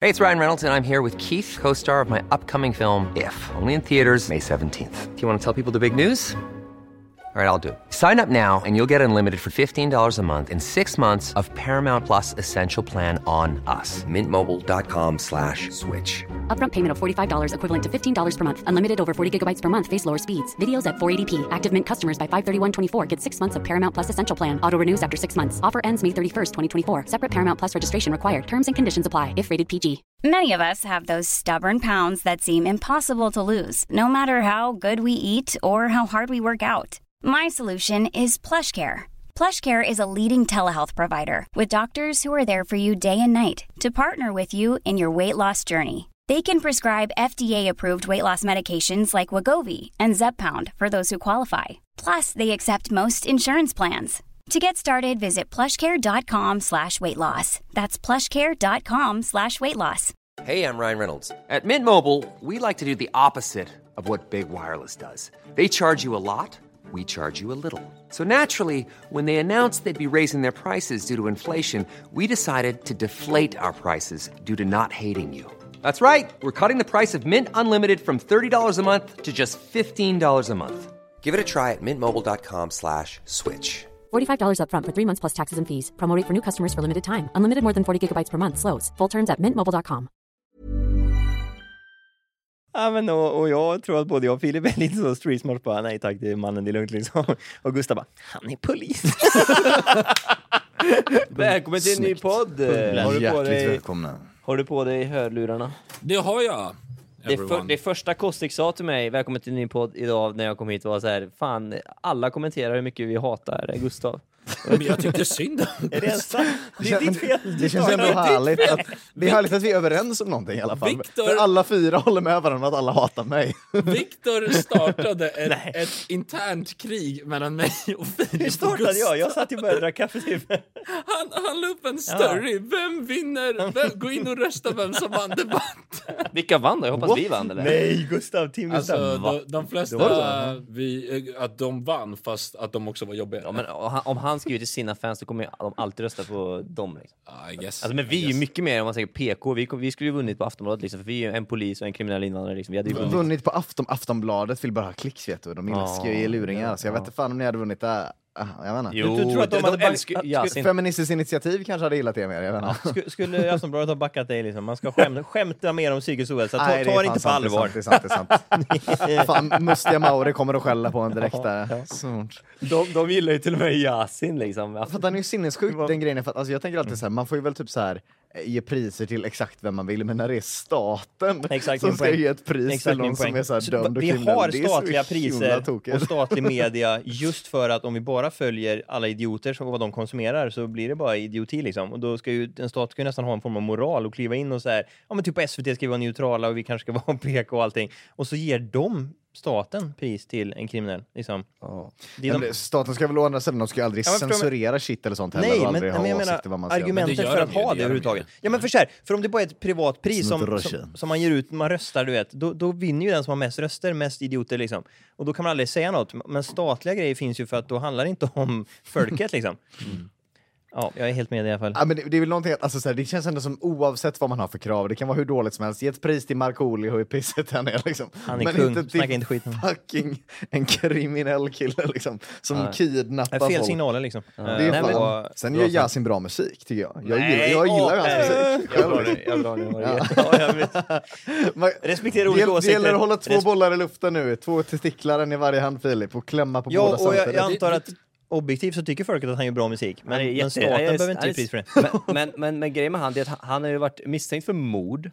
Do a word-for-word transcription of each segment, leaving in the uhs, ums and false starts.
Hey, it's Ryan Reynolds, and I'm here with Keith, co-star of my upcoming film, If, only in theaters May seventeenth. Do you want to tell people the big news? All right, I'll do it. Sign up now and you'll get unlimited for fifteen dollars a month and six months of Paramount Plus Essential Plan on us. Mint Mobile dot com slash switch. Upfront payment of forty-five dollars equivalent to fifteen dollars per month. Unlimited over forty gigabytes per month. Face lower speeds. Videos at four eighty p. Active Mint customers by five thirty-one twenty-four get six months of Paramount Plus Essential Plan. Auto renews after six months. Offer ends May thirty-first, twenty twenty-four. Separate Paramount Plus registration required. Terms and conditions apply if rated P G. Many of us have those stubborn pounds that seem impossible to lose, no matter how good we eat or how hard we work out. My solution is PlushCare. PlushCare is a leading telehealth provider with doctors who are there for you day and night to partner with you in your weight loss journey. They can prescribe F D A-approved weight loss medications like Wegovy and Zepbound for those who qualify. Plus, they accept most insurance plans. To get started, visit plushcare.com slash weight loss. That's plushcare.com slash weight loss. Hey, I'm Ryan Reynolds. At Mint Mobile, we like to do the opposite of what Big Wireless does. They charge you a lot. We charge you a little. So naturally, when they announced they'd be raising their prices due to inflation, we decided to deflate our prices due to not hating you. That's right. We're cutting the price of Mint Unlimited from thirty dollars a month to just fifteen dollars a month. Give it a try at mintmobile.com slash switch. forty-five dollars up front for three months plus taxes and fees. Promo rate for new customers for limited time. Unlimited more than forty gigabytes per month. Slows full terms at mint mobile dot com. Ja, men och, och jag tror att både jag och Filip är lite så street smart på. Nej tack, det är mannen, det är lugnt liksom. Och Gustav bara, han är polis. Välkommen till en ny podd. Har du på dig, har du på dig hörlurarna? Det har jag. Det, för, det första Kostik sa till mig, välkommen till en ny podd idag när jag kom hit, var så här, fan, alla kommenterar hur mycket vi hatar Gustav. Men jag tyckte synd om det. Är det sant? Det är ditt fel. Det känns ändå härligt att, det är härligt att vi är överens om någonting i alla fall. Victor, för alla fyra håller med varandra att alla hatar mig. Victor startade ett, ett internt krig mellan mig och Filip. Hur startade jag? Jag satt ju bara och drack kaffe typ. Han, han la upp en story. Ja. Vem vinner? Vem, gå in och rösta vem som vann debatt. Vilka vann då? Jag hoppas What? vi vann eller? Nej, Gustav, Tim alltså, de, de flesta vi, att de vann fast att de också var jobbiga. Ja, men om han skriver till sina fans så kommer de alltid rösta på dem liksom. I guess, alltså, men vi I är guess. ju mycket mer om man säger P K. Vi, vi skulle ju vunnit på Aftonbladet liksom, för vi är en polis och en kriminell invandrare liksom. Vi hade ju vunnit. vunnit på Afton, Aftonbladet vill bara ha klicks, vet du. De älskar ju ge luringar. Ja, så jag vet inte fan om ni hade vunnit där. Ah, jag vet inte. Jo, du, du tror att de, de hade back... älskar... ja, sin... Feministiskt initiativ kanske hade gillat det mer. Jag vet inte. Ja. Sk- skulle Aftonbladet ha backat dig liksom? Man ska skäm... skämta mer om psykisk ohälsa. Ta, ta det inte på allvar. Det är sant, det är sant. Det är sant. Fan, mustiga Mauri kommer att skälla på en direkt där. Ja, ja. De, de gillar ju till och med Yasin liksom. För att den är ju sinnessjuk den grejen. För att, alltså, jag tänker alltid så här, man får ju väl typ så här ge priser till exakt vem man vill, men när det är staten exakt, som ska poäng. ge ett pris exakt, till någon som är så här dömd och vi kriminell. har statliga priser och statlig media just för att om vi bara följer alla idioter som vad de konsumerar så blir det bara idioti liksom. Och då ska ju en stat ska ju nästan ha en form av moral och kliva in och så här, ja men typ på S V T ska vi vara neutrala och vi kanske ska vara P K och allting. Och så ger de staten pris till en kriminell liksom. Ja. Det de... det, staten ska väl å andra sidan, de ska aldrig ja, censurera men... shit eller sånt heller. Nej, och men, aldrig men ha jag menar vad man argumentet men för att de ha det, det överhuvudtaget. Ja men för så här, för om det bara är ett privat pris som, som, som man ger ut, man röstar du vet, då, då vinner ju den som har mest röster, mest idioter liksom. Och då kan man aldrig säga något. Men statliga grejer finns ju för att då handlar det inte om folket liksom. Mm. Ja, jag är helt med i alla fall. Ja, men det, det är väl någonting, alltså, så här, det känns ändå som oavsett vad man har för krav, det kan vara hur dåligt som helst, ge ett pris till Markoolio i pisset här nere liksom. Han är men kung, inte till inte skit fucking en kriminell kille liksom, som ja. kidnappar fel folk. signaler liksom. Ja. Det är nej, fan. Men, sen gör Yasin bra musik tycker jag. Jag nej, gillar, jag gillar åh, hans musik. Jag drar det, jag drar det. Ja. Ja, jag respekterar olika åsikter. Det gäller att hålla två bollar i luften nu, två testiklar i varje hand, Filip, och klämma på ja, båda och samtidigt. Jag, jag antar att objektivt så tycker folket att han gör bra musik. Men, men, men staten är, behöver inte ge pris för det. Men, men, men, men grejen med han är att han har ju varit misstänkt för mord.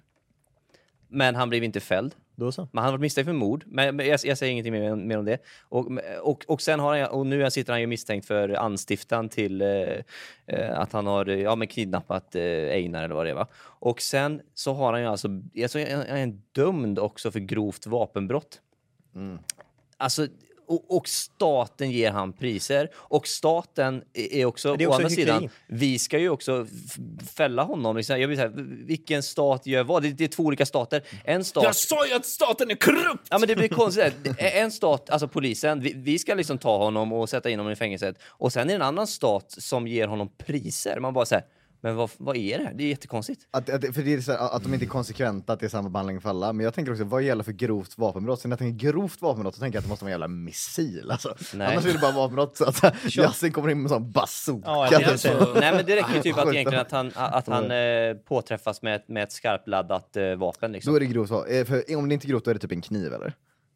Men han blev inte fälld. Då så. Men han har varit misstänkt för mord. Men jag, jag säger ingenting mer, mer om det. Och, och, och sen har han, och nu sitter han ju misstänkt för anstiftan till eh, att han har ja, men kidnappat eh, Einar eller vad det var. Och sen så har han ju alltså, alltså han är dömd också för grovt vapenbrott. Mm. Alltså Och, och staten ger han priser. Och staten är också, är också å andra sidan, vi ska ju också f- fälla honom. Jag vill säga, vilken stat gör vad? Det, det är två olika stater. En stat... Jag sa ju att staten är korrupt! Ja, men det blir konstigt. En stat, alltså polisen, vi, vi ska liksom ta honom och sätta in honom i fängelset. Och sen är det en annan stat som ger honom priser. Man bara säger, Men vad, vad är det här? Det är jättekonstigt. Att, att, för det är så här, att de inte är konsekventa, att det är samma behandling för alla. Men jag tänker också, vad gäller för grovt vapenbrott? Så när jag tänker grovt vapenbrott så tänker jag att det måste vara en jävla missil. Alltså. Annars är det bara vapenbrott. Så att Yasin kommer in med en sån bazooka. Ja, det är alltså, nej, men det räcker ju typ att, egentligen att han, att han eh, påträffas med, med ett skarpladdat eh, vapen. Liksom. Då är det grovt vapen. För om det inte är grovt, då är det typ en kniv, eller?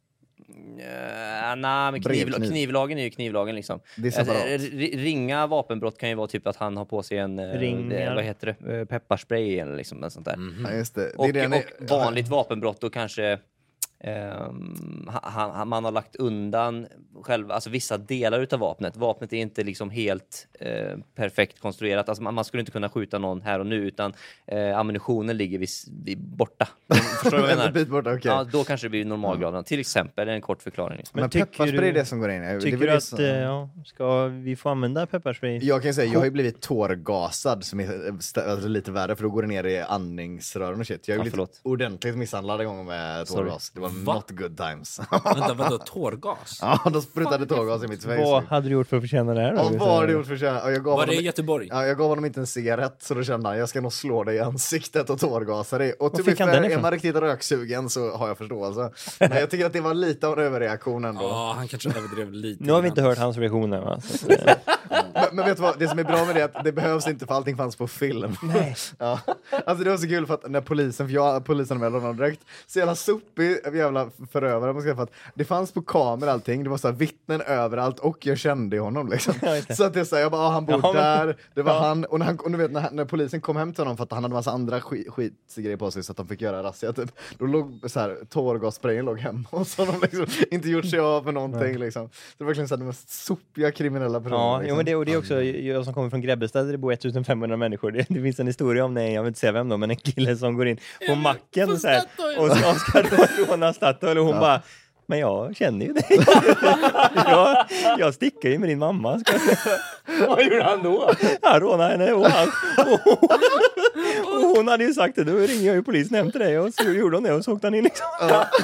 Uh, nej, men kniv, knivlagen är ju knivlagen liksom. Det är uh, ringa vapenbrott kan ju vara typ att han har på sig en uh, vad heter det? Uh, pepparspray eller liksom en sånt där. Mm-hmm. Ja, just det. Det och, är det och vanligt vapenbrott då kanske Um, han, han, man har lagt undan själva, alltså vissa delar utav vapnet. Vapnet är inte liksom helt uh, perfekt konstruerat. Alltså man, man skulle inte kunna skjuta någon här och nu, utan uh, ammunitionen ligger vid, vid borta. Förstår du vad jag menar? Bit borta, okay. Ja, då kanske det blir normalgraden. Mm. Till exempel, en kort förklaring. Men, Men pepparspray är det som går in. Tycker det du att som... ja, ska vi få använda pepparspray? Jag kan säga, jag har ju blivit tårgasad som är st- alltså lite värre, för då går det ner i andningsrören och shit. Jag har ju ja, blivit ordentligt misshandlad en gång med tårgas. Det var Va? Not good times. Vänta, vadå, tårgas? Ja, de sprutade tårgas i mitt face. Vad hade du gjort för att förtjäna det här? Ja, vad hade du gjort för att förtjäna? Jag gav var det honom... i Göteborg? Ja, jag gav honom inte en cigarett, så då kände han, jag ska nog slå dig i ansiktet och tårgasa dig. Och typ för är man riktigt röksugen så har jag förståelse. Men jag tycker att det var lite av en överreaktion ändå. Ja, han kanske överdrev lite. Nu har vi inte hört hans reaktioner, va? Så, men, men vet du vad, det som är bra med det är att det behövs inte, för allting fanns på film. Nej. Ja. Alltså det var så kul för att när polisen, för jag polisen med honom direkt, så jävla sopig jävla förövare, man ska, för att det fanns på kamera allting, det var så här vittnen överallt och jag kände honom liksom. Så att det så här, jag bara, ah, han bor ja, men, där, det var ja. han, och när, han, och du vet, när, när polisen kom hem till honom för att han hade massa andra skit, skitgrejer på sig så att de fick göra razzia typ, då låg så här, tårgassprayen låg hemma och så de liksom inte gjort sig av med någonting ja. liksom. Det var verkligen så här, de mest sopiga kriminella personer. Ja, liksom. jo, men det, och det är också, jag som kommer från Grebbestad, det bor ettusenfemhundra människor. Det, det finns en historia om det, jag vill inte säga vem då, men en kille som går in på macken så här, och ska, ska råna Statoil och hon ja. bara, men jag känner ju dig. jag, jag stickar ju med din mamma. Vad gjorde han då? Han rånade henne och, han, och, och hon hade ju sagt det, då ringer jag ju polisen hem till dig och så gjorde hon det och så åkte han in liksom.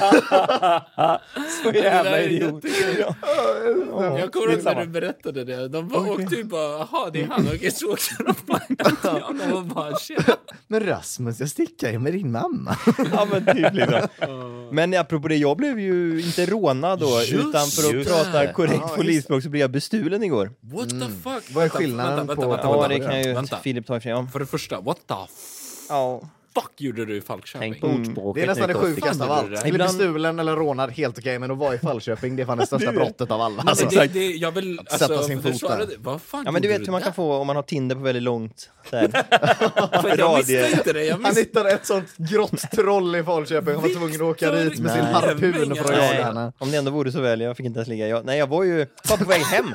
Så jävla idiot. Ja. Oh, jag kommer ihåg när du berättade det. De bara okay. åkte ju bara, jaha det är han, och jag såg de bara, de var bara shit. Men Rasmus, jag stickar ju med din mamma. Ja men typ liksom. Men apropå det, jag blev ju inte rånad då, just, utan för att prata korrekt ah, polisspråk så blev jag bestulen igår. What the fuck? Mm. Vad är skillnaden vänta, vänta, på... vänta, ja, vänta, det kan ju vänta. Filip ta ifrån. För det första, what the ja. fuck gjorde du i Falköping? Mm. Det är nästan det sjukaste av allt. Bli bestulen eller rånad, helt okej, men att vara i Falköping, det är fan det största brottet av alla. Alltså, det, det, jag vill alltså, sätta sin fot där. Vad fan ja, men du vet hur man kan få om man har Tinder på väldigt långt där. jag visste inte det. Jag visste... Han hittade ett sånt grått troll i Falköping. Han var tvungen att åka dit med sin harpun för att jaga henne. Om det ändå vore så väl, jag fick inte ens ligga. Jag, nej, jag var ju var på väg hem.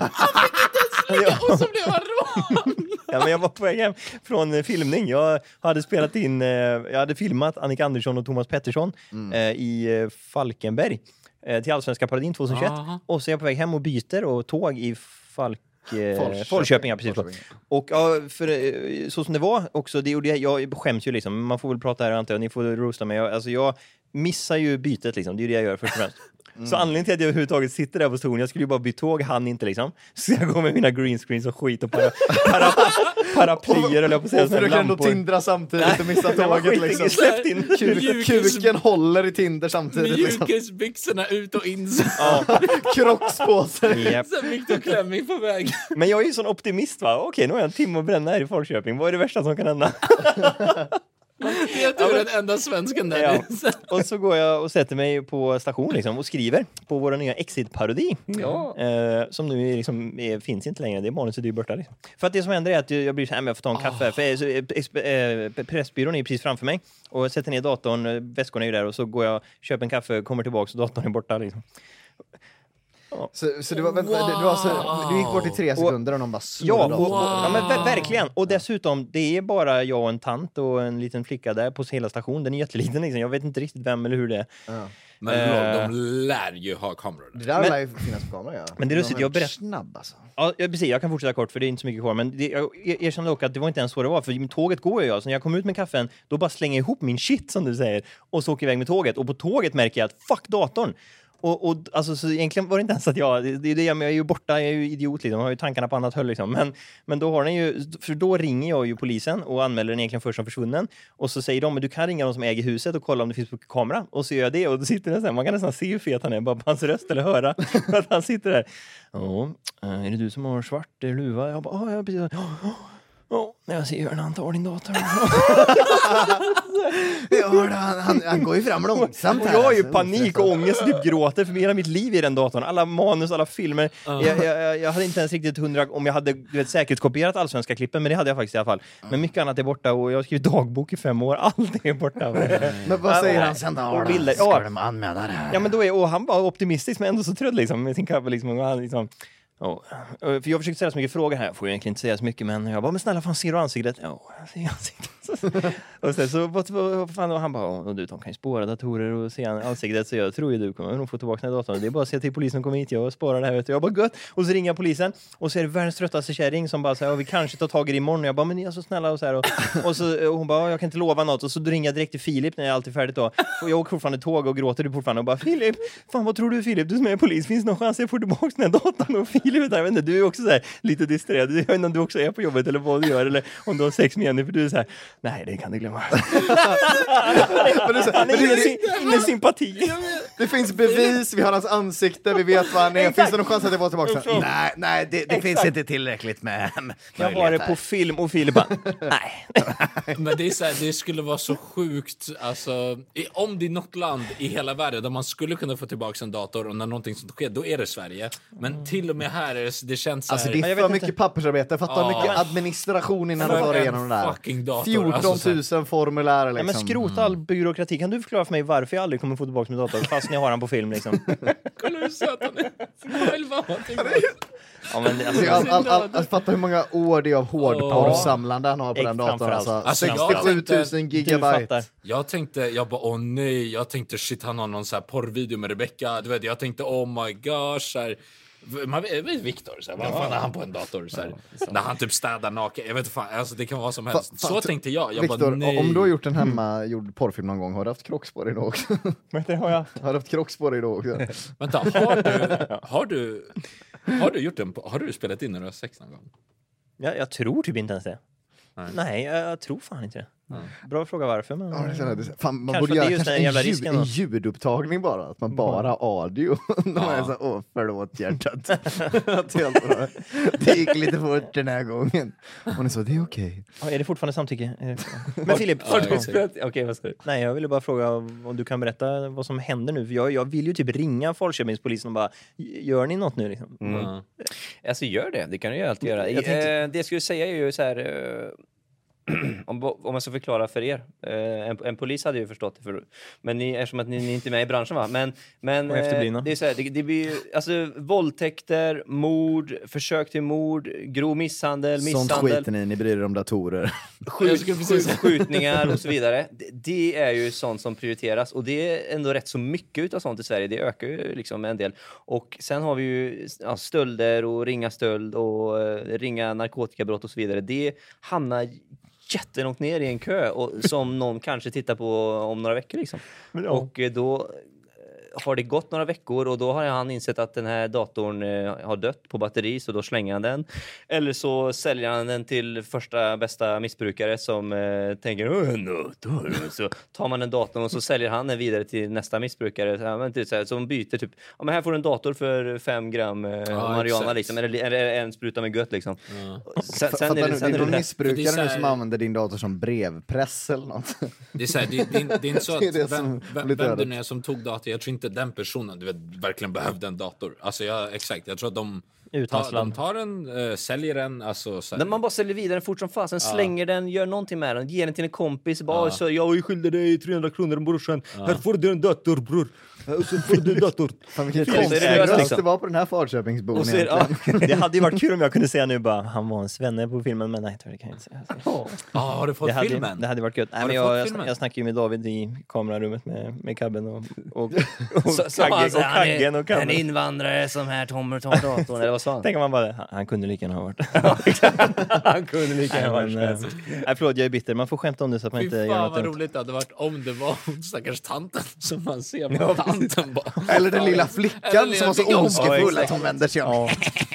Och så blev han rån. Ja, men jag var på väg hem från filmning. Jag hade spelat in, eh, jag hade filmat Annika Andersson och Thomas Pettersson mm. eh, i eh, Falkenberg eh, till Allsvenska Paradin tjugohundratjugoett. Aha. Och så är jag på väg hem och byter och tåg i Falk eh, Falköping, ja, precis. Falköping. Och ja, för eh, så som det var också, det gjorde jag, jag skäms ju liksom, man får väl prata här antar jag, ni får roasta mig. Jag, alltså jag missar ju bytet liksom, det är det jag gör först och främst. Mm. Så anledningen till att jag överhuvudtaget sitter där på stolen, jag skulle ju bara byta tåg, han inte liksom. Så jag går med mina green screens och skit och para, para, paraplyer eller jag på att säga. Och för du kan ändå tindra samtidigt och missa tåget liksom. Släppt in. Kuk, kuken håller i Tinder samtidigt liksom. Mjukisbyxorna ut och in. Ja. Crocs på sig. Yep. Sen Victor Klemming på väg. Men jag är ju sån optimist va. Okej, nu har jag en timme att bränna här i Falköping. Vad är det värsta som kan hända? Det är du den enda svensken där. Ja. Och så går jag och sätter mig på station liksom, och skriver på vår nya Exit-parodi. Ja. Eh, som nu liksom, är, finns inte längre. Det är manuset är borta. Liksom. För att det som händer är att jag blir så här, men jag får ta en kaffe. Oh. För, så, eh, pressbyrån är precis framför mig. Och jag sätter ner datorn, väskorna är ju där. Och så går jag, köper en kaffe, kommer tillbaka och datorn är borta. Liksom. Ja. Så, så, du, var, wow. du, var så du gick bort i tre sekunder och någon bara ja, och, och, ja, men ver- verkligen. Och dessutom, det är bara jag och en tant och en liten flicka där på hela stationen. Den är jätteliten liksom. Jag vet inte riktigt vem eller hur det är. Ja. Men uh, de lär ju ha kameror. Det där lär ju finnas på kameror, ja. Men det är lustigt, jag berättar snabb alltså. Ja, precis, jag kan fortsätta kort för det är inte så mycket kvar. Men det, jag erkänner dock att det var inte ens så det var. För tåget går ju jag. Så när jag kom ut med kaffen, då bara slänger jag ihop min shit som du säger. Och så åker jag iväg med tåget. Och på tåget märker jag att fuck datorn. Och, och alltså, så egentligen var det inte ens att jag, det, det är det jag är ju borta, jag är ju idiot liksom, jag har ju tankarna på annat håll liksom. Men, men då har den ju, för då ringer jag ju polisen och anmäler den egentligen först som försvunnen. Och så säger de, men du kan ringa de som äger huset och kolla om det finns på kamera. Och så gör jag det och då sitter den så här, man kan nästan se hur fet han är, bara på hans röst eller höra att han sitter där. Ja, är det du som har svart luva? Jag bara, ja, precis. Ja, jag ser hur han tar din dator. Ja, han, han, han går ju fram långsamt här. Jag har ju alltså. panik och ångest och typ gråter för hela mitt liv i den datorn. Alla manus, alla filmer. Uh. Jag, jag, jag hade inte ens riktigt hundra om jag hade du vet, säkerhetskopierat allsvenska klippen, men det hade jag faktiskt i alla fall. Uh. Men mycket annat är borta och jag har skrivit dagbok i fem år. Allt är borta. Men vad säger han sen då? Och bilder. Ska Ja. de anmäla det här? Ja, men då är och han var optimistisk men ändå så trött liksom. Med sin kappa liksom. Och han liksom oh. För jag försökte ställa så mycket frågor här. Jag får egentligen inte säga så mycket, men jag bara, men snälla fan, ser du ansiktet? Ja, jag ser ansiktet. Och sen så vad, vad fan, och han bara, och du, de kan ju spåra datorer och se ansiktet, så jag tror ju du kommer nog få tillbaka den här datorn. Det är bara att se till polisen kommer hit, jag spårar det här, vet du. Jag bara, gött. Och så ringer jag polisen och så är det världens tröttaste kärring som bara säger, ja, vi kanske tar tag i det imorgon. Och jag bara, men ni är så snälla och så här. Och, och, så, och hon bara, jag kan inte lova något. Och så ringer jag direkt till Filip när jag är alltid färdigt då. Och jag åker fortfarande tåg och gråter du fortfarande och bara, Filip, fan vad tror du Filip? Du som är polis, finns det någon chans jag får tillbaka den här datorn? Och Filip, jag vet inte, du är också så här, lite disträrad. Jag vet inte om du också är på jobbet eller vad du gör, eller om du har sex med henne, för du är så här, nej, det kan du glömma. Men det är så- Han men är det- ingen, sy- ingen sympati. Det finns bevis, vi har hans ansikte, vi vet vad han är. Finns det någon chans att jag får tillbaka sen? Nej, nej, det, det finns inte tillräckligt med Jag var det på film och Filip bara, nej. Men det är så här, det skulle vara så sjukt, alltså, i, om det är något land i hela världen där man skulle kunna få tillbaka en dator och när någonting sånt sker, då är det Sverige. Men till och med här är det, det känns så här, Alltså det jag är vet för inte. mycket pappersarbete, fatta hur Ja. mycket administration innan du För får en igenom det där. fucking dator, fjorton alltså, tusen formulär Ja, liksom. men skrota all byråkrati. Kan du förklara för mig varför jag aldrig kommer få tillbaka min dator fast jag har den på film liksom? kolla hur söt han är. Själv har han tillbaka. Ja, men Alltså, all, all, all, all, fatta hur många år det är av hårdporrsamlande han har på Ägg den datorn. framförallt. Alltså, Alltså, sextiosju tusen du gigabyte. fattar. Jag tänkte, jag bara, åh nej, jag tänkte shit, han har någon så här porrvideo med Rebecca, du vet, jag tänkte, oh my gosh, så här, man vet Viktor, så här, vad fan är han på en dator så här, när han typ städar naken, jag vet inte fan, alltså det kan vara som helst. Fa- Så fa- tänkte jag, jag Viktor, bara nej. om du har gjort en hemmagjord porrfilm någon gång, har du haft Crocs på dig då också? Vet du, har jag? Har du haft Crocs på dig då också? Vänta, har du, har du, har du gjort en, har du spelat in när du har sex någon gång? Ja, jag tror typ inte ens det. Nej. Nej, jag, jag tror fan inte det. Bra fråga varför, men... Ja, det är så- fan, man Kanske borde det är göra just kanske den en, jävla ljud, risken en då. ljudupptagning bara, att man bara har audio. De är så, åh förlåt hjärtat. Att helt bra. Det gick lite fort den här gången. Och ni sa, det är okej. Ja, är det fortfarande samtycke? Är det... Men Filip, Ja, först- exakt. Okej, vad ska du? nej, jag ville bara fråga om du kan berätta vad som händer nu. För jag, jag vill ju typ ringa Falköpingspolisen och bara, gör ni något nu liksom? Ja. Alltså gör det, det kan du ju alltid göra. Jag tänkte- Eh, det jag skulle säga är ju så här, eh, om, om jag ska förklara för er. Eh, en, en polis hade ju förstått det, för, men ni, eftersom att ni, ni är inte med i branschen va? Men, men Och efterblivna. eh, det är så här, det, det blir ju, alltså våldtäkter, mord, försök till mord, grov misshandel, Sånt misshandel, skiter ni, ni bryr er om datorer. Jag skjut, skulle precis- skjut, skjutningar och så vidare. Det, det är ju sånt som prioriteras och det är ändå rätt så mycket utav sånt i Sverige. Det ökar ju liksom en del. Och sen har vi ju ja, stölder och ringa stöld och uh, ringa narkotikabrott och så vidare. Det hamnar jättelångt ner i en kö och som någon kanske tittar på om några veckor liksom. ja. Och eh, då eh, har det gått några veckor och då har han insett att den här datorn eh, har dött på batteri, så då slänger han den. Eller så säljer han den till första bästa missbrukare som eh, tänker "Åh, en dator." Så tar man den datorn och så säljer han den vidare till nästa missbrukare. Så, här, men, typ, så här, som byter typ, ja men här får du en dator för fem gram eh, marijuana exakt. liksom, eller, eller en spruta med gött liksom. Ja. Sen, F- sen Fattar är nu, det, sen det är är det någon där. missbrukare Det är så nu här- som använder din dator som brevpress eller något. Det är så här, det, det, är- det är inte så att Det är det vem, som vem, blir vem dödat. det nu är som tog dator, jag tror inte den personen du vet, verkligen behövde en dator. Alltså jag, exakt, jag tror att de tar, de Utlandsland. tar den, äh, säljer den, alltså så här, När man bara säljer vidare den fort som fan, sen slänger den, gör någonting med den, ger den till en kompis, bara så jag skyllde dig trehundra kronor brorsan, här får du en dator bror, och så får du en dator. Fan vilken Fel, konstig så är det löst, röst liksom. det var på den här Falköpingsbon Och så är det- egentligen. ja. Det hade ju varit kul om jag kunde säga nu bara, han var en svenne på filmen, men nej, det kan jag inte säga. ah, har du fått Det hade, filmen? det hade varit gött. Nej, Har men du jag, fått jag, filmen? jag snackade ju med David i kamerarummet med, med Kabben och, och, och, Så, så Kagge, han, och så, han Kaggen är och Kabben. en invandrare som här Tommer tar datorn, eller vad sa han? Tänker man bara, han, han kunde lika gärna ha varit. Han kunde lika gärna Nej, vara men, eh, nej, förlåt, jag är bitter. Man får skämta om det så att man Fy inte gör fan något vad dumt. roligt det hade varit om det var hon stackars tanten som man ser. Ja, Han tanten bara. Eller den lilla flickan Eller som var så lilla ondskefull flickan. att hon vänder sig om. Ja.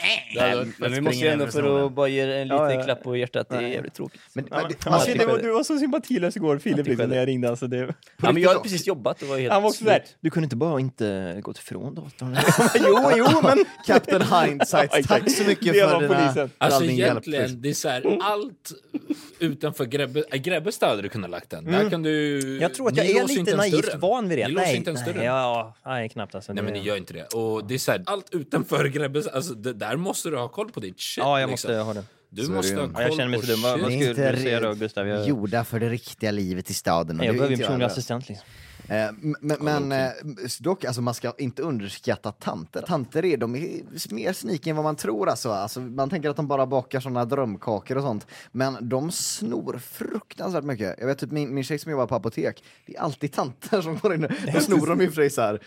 Nej, men vi måste ju ändå för att bara ge en liten Ja, ja. klapp på hjärtat. Det är jävligt tråkigt. Men, Ja, men, men, det- alltså, man- det var, du var så sympatilös igår, Filip, liksom, när jag ringde. Alltså, det... Ja, men jag hade precis jobbat. Det var helt Han var också där. slut. Du kunde inte bara inte gått ifrån datorn. jo, jo, men... Captain Hindsight, tack så mycket Det var för, dina, polisen. för Alltså all din hjälp. egentligen, det är så här, allt utanför Grebbe, äh, Grebbestad hade du kunnat lagt den. Där kan du... Jag tror att ni jag är låser inte lite ens naivt dörren. van vid det. Ni låser Nej, inte ens nej, dörren. ja, nej, knappt alltså. Nej, det... men ni gör inte det. Och det är så här, allt utanför Grebbestad, alltså det, där måste du ha koll på ditt shit. Ja, jag liksom. måste ha det. Du Så är måste det ha ju. koll Ja, jag känner mig på så dum. Vad, vad shit. skulle du säga då, Gustav? Jag, Gjorda för det riktiga livet i staden. och jag det behöver är ju inte personlig jag. assistent liksom. Eh, m- Men, men eh, dock, alltså, man ska inte underskatta tanter. Tanter är, de är mer sneaky än vad man tror. Alltså. Alltså, man tänker att de bara bakar såna drömkakor och sånt. Men de snor fruktansvärt mycket. Jag vet typ min, min tjej som jobbar på apotek. Det är alltid tanter som går in. Då snor de i och för sig så här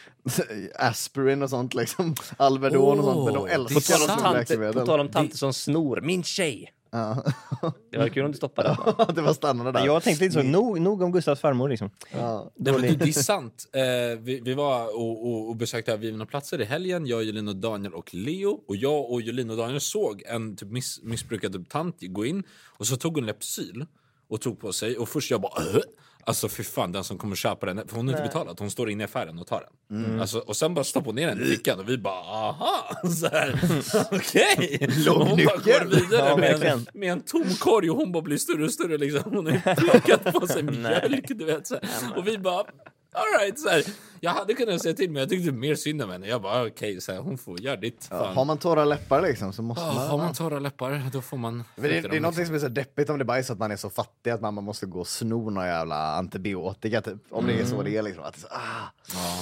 aspirin och sånt liksom. Alvedon och sånt. Men de Åh, älskar det är de sant. som Tanter, läkemedel. på tal om tanter som snor. Min tjej! Ja. Det var kul om du stoppade det. Det var stannande där. Jag tänkte lite så, nog, nog om Gustavs farmor liksom. Ja. Det, var, det är sant. Eh, vi, vi var och, och, och besökte avgivna platser i helgen. Jag, Julin och Daniel och Leo. Och jag och Julin och Daniel såg en typ miss, missbrukad typ tant gå in. Och så tog hon Lepsyl och tog på sig. Och först jag bara... Äh? Alltså för fan, den som kommer köpa den. För hon har inte betalat. Hon står inne i affären och tar den. Mm. Alltså, och sen bara stoppar hon ner den i fickan. Och vi bara, aha! Så här, okej! Och hon bara Långnyckel. går vidare Ja, med, verkligen. en, med en tom korg. Och hon bara blir större och större liksom. Hon har plockat på sig mjölk, du vet. Så här. Och vi bara... All right, så här. Jag hade kunnat säga till, men jag tyckte mer synd om henne. Jag bara, okej, okay, hon får göra ditt. Ja, Fan. har man torra läppar liksom så måste Ja, man... har man torra läppar, då får man... Men det, det är något som är så deppigt om det bara är så att man är så fattig att man måste gå och sno några jävla antibiotika typ. Om det är så det är liksom. Att, ah, Ja.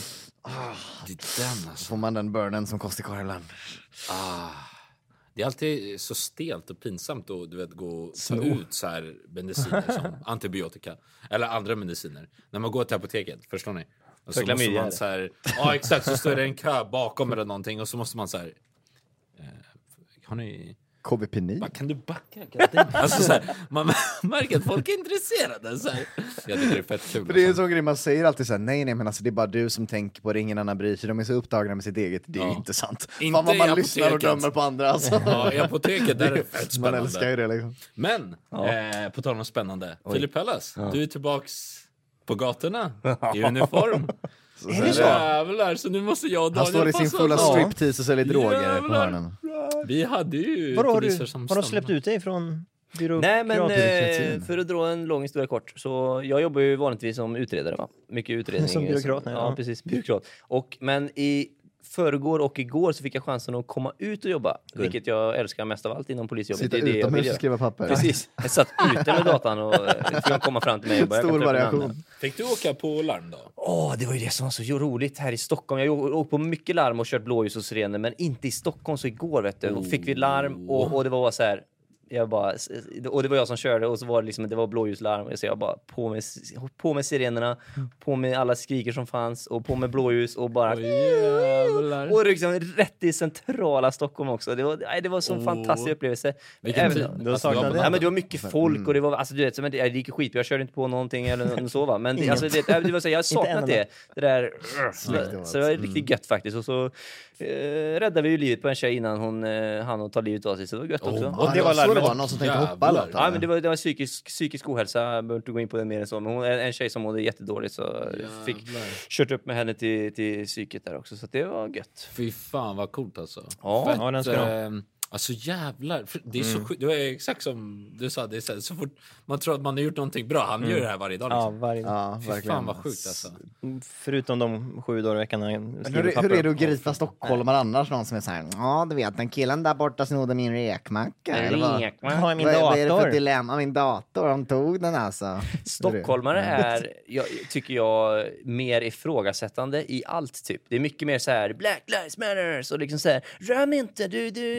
Det är den så alltså. får man den burnen som kostar korren. Ah. Det är alltid så stelt och pinsamt att du vet, gå och ta ut så här mediciner som antibiotika. Eller andra mediciner. När man går till apoteket, förstår ni? Och så För måste klamydia, man så här... Ja, exakt. Så står det en kö bakom eller någonting. Och så måste man så här... Eh, har ni... K V P nio? Bara, kan du backa? Alltså, så här, man märker att folk är intresserade. Så här. Jag tycker det är fett kul. För det är en alltså. sån grej man säger alltid så här, nej nej men alltså det är bara du som tänker på det, ingen annan bryr sig. De är så upptagna med sitt eget, det är ju Ja. inte sant. Inte Fan vad i man lyssnar och apoteket. dömer på andra alltså. Ja, i apoteket där är det fett Man spännande. älskar ju det liksom. Men, eh, på tal om spännande. Filip Hellas, du är tillbaks på gatorna i uniform. Så, Är så det är så? det. Jävlar, så nu måste jag och Han Daniel står i sin passa fulla oss. striptease och säljer droger på Jävlar. hörnen. Vi hade ju Vadå, har du, poliser som har du stann- släppt ut dig från Nej, men byråkratin? eh, för att dra en lång historia kort. Så jag jobbar ju vanligtvis som utredare, va? Mycket utredning. Som byråkrat, nej, ja. ja. precis. Byråkrat. Och, men i förrgår och igår så fick jag chansen att komma ut och jobba. Vilket jag älskar mest av allt inom polisjobbet. Sitta det är det jag vill utomhus och göra. skriva papper. Precis. Jag satt ute med datan och eh, fick komma fram till mig och börja Stor koppla upp en variation. annan. Fick du åka på larm då? Åh, det var ju det som var så roligt här i Stockholm. Jag har åkt på mycket larm och kört blåljus och sirener, men inte i Stockholm. Så igår, vet du, och fick vi larm och, och det var så här... Jag bara, och det var jag som körde och så var det liksom, det var blåljuslarm. Så jag bara på med, på med sirenerna, på med alla skriker som fanns och på med blåljus och bara... Oj, jävlar. Och liksom rätt i centrala Stockholm också. Det var, nej, det var en sån Åh. fantastisk upplevelse. Vilken Även- tid. Du har Alltså, saknat jag- det? Ja, men det var mycket folk och det var, alltså du vet, så, men det, det gick ju skit. Jag körde inte på någonting eller något så, va. Men det, alltså, det, det var så, jag har saknat en det. Det där, så, det så det var riktigt gött faktiskt. Och så eh, räddade vi ju livet på en tjej innan hon eh, hann att ta livet av sig. Så det var gött också. Oh, Ja, det var jag såg det larmet. var någon som tänkte hoppa Jävlar. eller Ja, något, men det var, det var psykisk, psykisk ohälsa. Jag behöver inte gå in på det mer än så. Men hon är en tjej som mådde jättedåligt, så jag fick kört upp med henne till, till psyket där också. Så det var gött. Fy fan vad coolt alltså. Ja, Fett, ja, den ska eh, alltså jävlar. För det är så sjukt. Det var exakt som du sa. Det är så, här, så fort man tror att man har gjort någonting bra. Han gör det här varje dag Ja, liksom. varje... Ja, Fy verkligen. fan vad sjukt alltså. Förutom de sju dagar i veckan när jag Men skriver hur, hur papper. är det att gripa stockholmare annars? Någon som är såhär, ja du vet den killen där borta snodde min rekmacka. Eller vad? Har min Vad, vad är det för dator? dilemma? Min dator, de tog den alltså. Stockholmare är, jag, tycker jag, mer ifrågasättande i allt typ. Det är mycket mer så här Black Lives Matters och liksom så här, rör mig inte, du, du,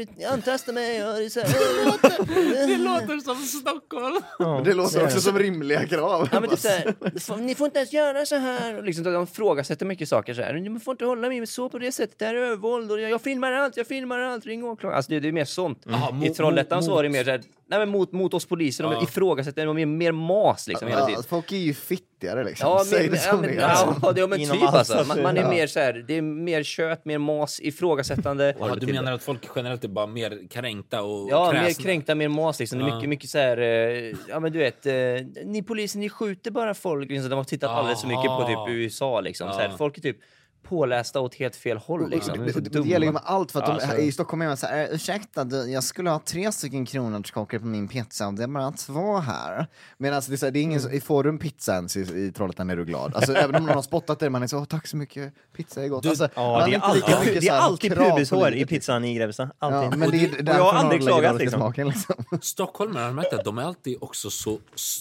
testar mig och det är så här, det, låter, det låter som Stockholm. Ja, det låter också som rimliga krav. Ja, men det är så här, ni får inte ens göra så här. Och liksom, de frågasätter mycket saker så här. Ni får inte hålla mig så på det sättet. Det här är övervåld. Och jag, jag filmar allt, jag filmar allt. Ring åklagaren. Alltså det, det är mer sånt. Mm. Aha, I mot, Trollhättan mot, så är det mer så här, nej, men mot, mot oss poliser. De ja. ifrågasätter. De är mer mas liksom hela tiden. Ja, folk är ju fittigare liksom. Ja, Säg men, det ja, som men, det är. ja, ja, det är men Inom typ allt. alltså. Man, man är Ja. mer så här, det är mer kött, mer mas, ifrågasättande. Ja, du menar att folk generellt är bara mer kränkta och Ja, kräsna? mer kränkta, mer mas liksom. Det är Ja. mycket, mycket så här, eh, ja men du vet, eh, ni poliser, ni skjuter bara folk. Liksom, de har tittat alldeles för mycket på typ U S A liksom. Så här, folk är typ pålästa åt helt fel håll liksom. De är så Det, det dumma. gäller ju med allt för att de, Alltså. i Stockholm är man så här, ursäkta, du, jag skulle ha tre stycken kronärtskockor på min pizza och det är bara två här. Men alltså det är, så här, det är ingen, Mm. får du en pizza ens i, i Trollhättan är du glad. Alltså även om någon har spottat det, man är så, åh, tack så mycket, pizza är gott. Alltså, Ja, man det är, inte lika alltid, mycket det är så här alltid krav på pubishår livet, i pizzan i Grebbestad. Ja, Alltid. men det, Och är det- därför jag har man aldrig lägger klagat, det till liksom. smaken, liksom. Stockholmare, har märkt att de är alltid också så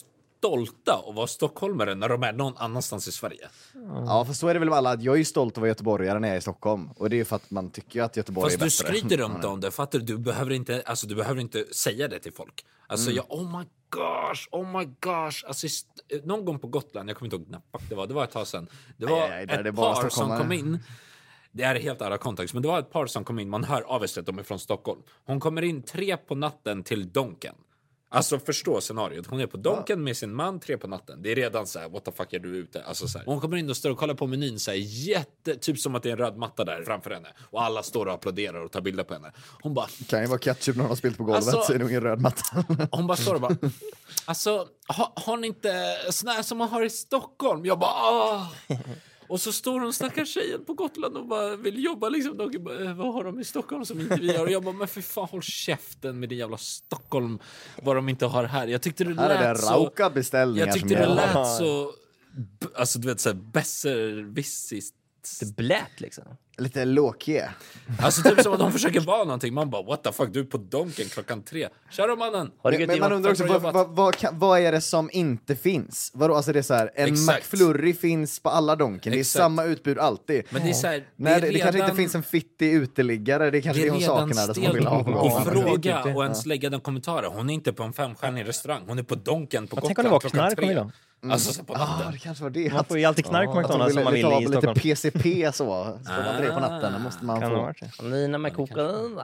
stolta att vara stockholmare när de är någon annanstans i Sverige. Ja, för så är det väl med alla, att jag är ju stolt att vara göteborgare när jag är i Stockholm. Och det är ju för att man tycker ju att Göteborg Fast är du bättre. skryter runt om det, fattar du? Du behöver inte, alltså, du behöver inte säga det till folk. Alltså jag, oh my gosh, oh my gosh. Alltså, st- någon gång på Gotland, jag kommer inte ihåg när fuck det var, det var ett tag sedan. Det var Aj, aj, där är det ett bara par som stockholmare. kom in. Det är helt andra kontext, men det var ett par som kom in. Man hör av att de är från Stockholm. Hon kommer in tre på natten till Donken. Alltså förstå scenariot. Hon är på Donken med sin man tre på natten. Det är redan så här, what the fuck är du ute? Alltså så här. Hon kommer in och står och kollar på menyn så här, jätte, typ som att det är en röd matta där framför henne. Och alla står och applåderar och tar bilder på henne. Hon bara, Det kan ju vara ketchup när hon har spilt på golvet, Alltså- så är det nog ingen röd matta. hon bara står och bara, alltså ha, har ni inte såna här som man har i Stockholm? Jag bara, ah. Och så står hon stackars tjejen på Gotland och bara vill jobba liksom. De bara, "Eh, vad har de i Stockholm som inte vi har?" Och jag bara, men för fan, håll käften med din jävla Stockholm. Vad de inte har här. Jag tyckte det Här är det lät så... rauka beställningar Jag tyckte som det gäller. lät så... b- Alltså du vet såhär, besserwissigt. Det blät liksom. Lite låkie. Alltså typ som att de försöker vara någonting. Man bara, what the fuck, du är på Donken klockan tre. Kör då mannen. Har du Men, gett men man Johan- undrar också, Tack för vad, jobbat. vad, vad, kan, vad är det som inte finns? Vadå, alltså det är så här, en Exakt. McFlurry finns på alla Donken, det är Exakt. samma utbud alltid. Men det är så här, Nej, det, är det kanske inte redan- finns en fittig uteliggare, det är kanske Det det är hon redan saknar som hon vill ha. stelt på att gång. fråga inte. och ens lägga den kommentaren. Hon är inte på en femstjärnig restaurang. Hon är på Donken på Jag tänker Gotland om det var klockan knark hon vill tre. ha. Alltså så på Ah, natten. det kanske var det. Man får ju alltid knark på Att de McDonalds som man vill lite, i lite Stockholm. P C P så, så får man det på natten, då måste man Kan det ha få. varit det? Nina med kokain.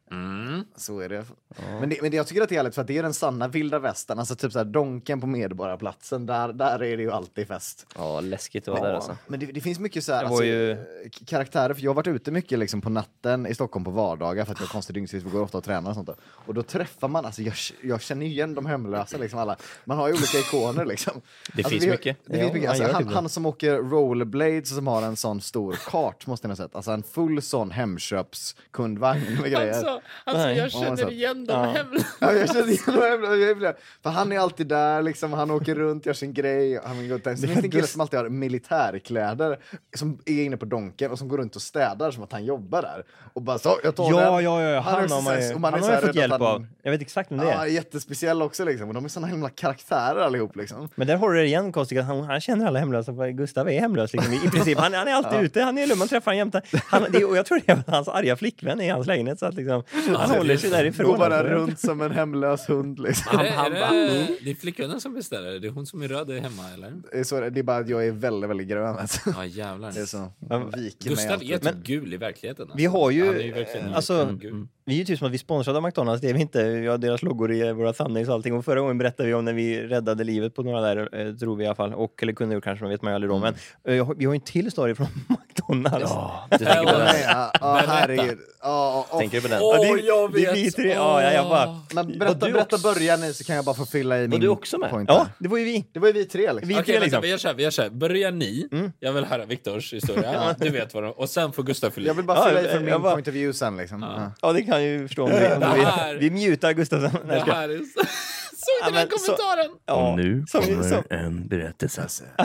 Så är det. Men, det, men det, jag tycker att det är härligt för att det är den sanna vilda västern, alltså typ så här Donken på Medborgarplatsen, där, där är det ju alltid fest. Ja, läskigt att vara där alltså. Men det, det finns mycket så här, Det var alltså, ju- eh, k- karaktärer, för jag har varit ute mycket liksom på natten i Stockholm på vardagar för att jag har konstig dygnsvis, vi går ofta och tränar och sånt där. Och då träffar man, alltså jag, jag känner ju igen de hemlösa liksom alla. Man har ju olika ikoner liksom. Det Alltså, finns vi- mycket. Det Ja, finns mycket. man Alltså, gör han, det. han som åker rollerblades och som har en sån stor kart måste ni ha sett. Alltså en full sån Hemköpskundvagn med grejer. Alltså, alltså Nej. jag Ja, känner så- igen de Ja. hemlösa. Ja, jag känner igen honom, jag blir- jag blir- För han är alltid där liksom, han åker runt, gör sin grej. Han vill gå ut där. Så finns det en kille som alltid har militärkläder som är inne på Donken och som går runt och städar som att han jobbar där. Och bara så, jag tar Ja, den. ja, ja, är han också har man så här- ju, och man han är har så jag här fått rädd hjälp att han- av. Jag vet exakt vem det Ja, är. jättespeciell också liksom. Och de är såna himla karaktärer allihop liksom. Men där har du det igen, konstigt att han, han känner alla hemlösa. för Gustav är hemlös liksom, i, i princip. Han, han är alltid ute, han är lugn, man träffar honom jämt. Han, det, och jag tror det är hans arga flickvän i hans lägenhet. Så att liksom, han håller sig därifrån. Går bara alltså. runt som en hemlös hund liksom. Är det, är det, det är flickvännen som beställer. Det är hon som är röd hemma, eller? Det är, så, det är bara att jag är väldigt, väldigt grön. Alltså. Ja, jävlar. Det är så. Men- Viker mig Gustav alltid. är typ gul i verkligheten. Alltså. Vi har ju, Han är ju verkligen alltså, gul. vi är ju typ som att vi sponsrade av McDonalds, det är vi inte. Vi har deras loggor i våra thumbnails och allting. Och förra gången berättade vi om när vi räddade livet på några där, eh, tror vi i alla fall. Och, eller kunde ju kanske, man vet man ju aldrig om. Men eh, jag har- vi har ju en till story från McDonalds. Du tänker på Åh, den. nej, ja, ja, herregud. Ja, ja, Tänker du på den? Åh, det- jag det vet! blir tre- ja, ja, jag bara- Men Var berätta, du berätta också- börja nu så kan jag bara få fylla i min du också med? point Ja, här. det var ju vi. Det var ju vi tre liksom. Vi Okej, tre vänta, liksom. vi gör så här, vi gör så här. Börjar ni, jag vill höra Viktors historia, du vet vad de, och sen får Gustav fylla i. Jag vill bara Ja, fylla i jag- från min jag bara- point of view sen liksom. Ja. Ja, det kan jag ju förstå. Om du, om Det du här- vill. Vi mutar Gustafsson. Nej, Det jag ska- här är så... Såg du Ja, den men så- kommentaren? Ja, Nu som, kommer som, en berättelse.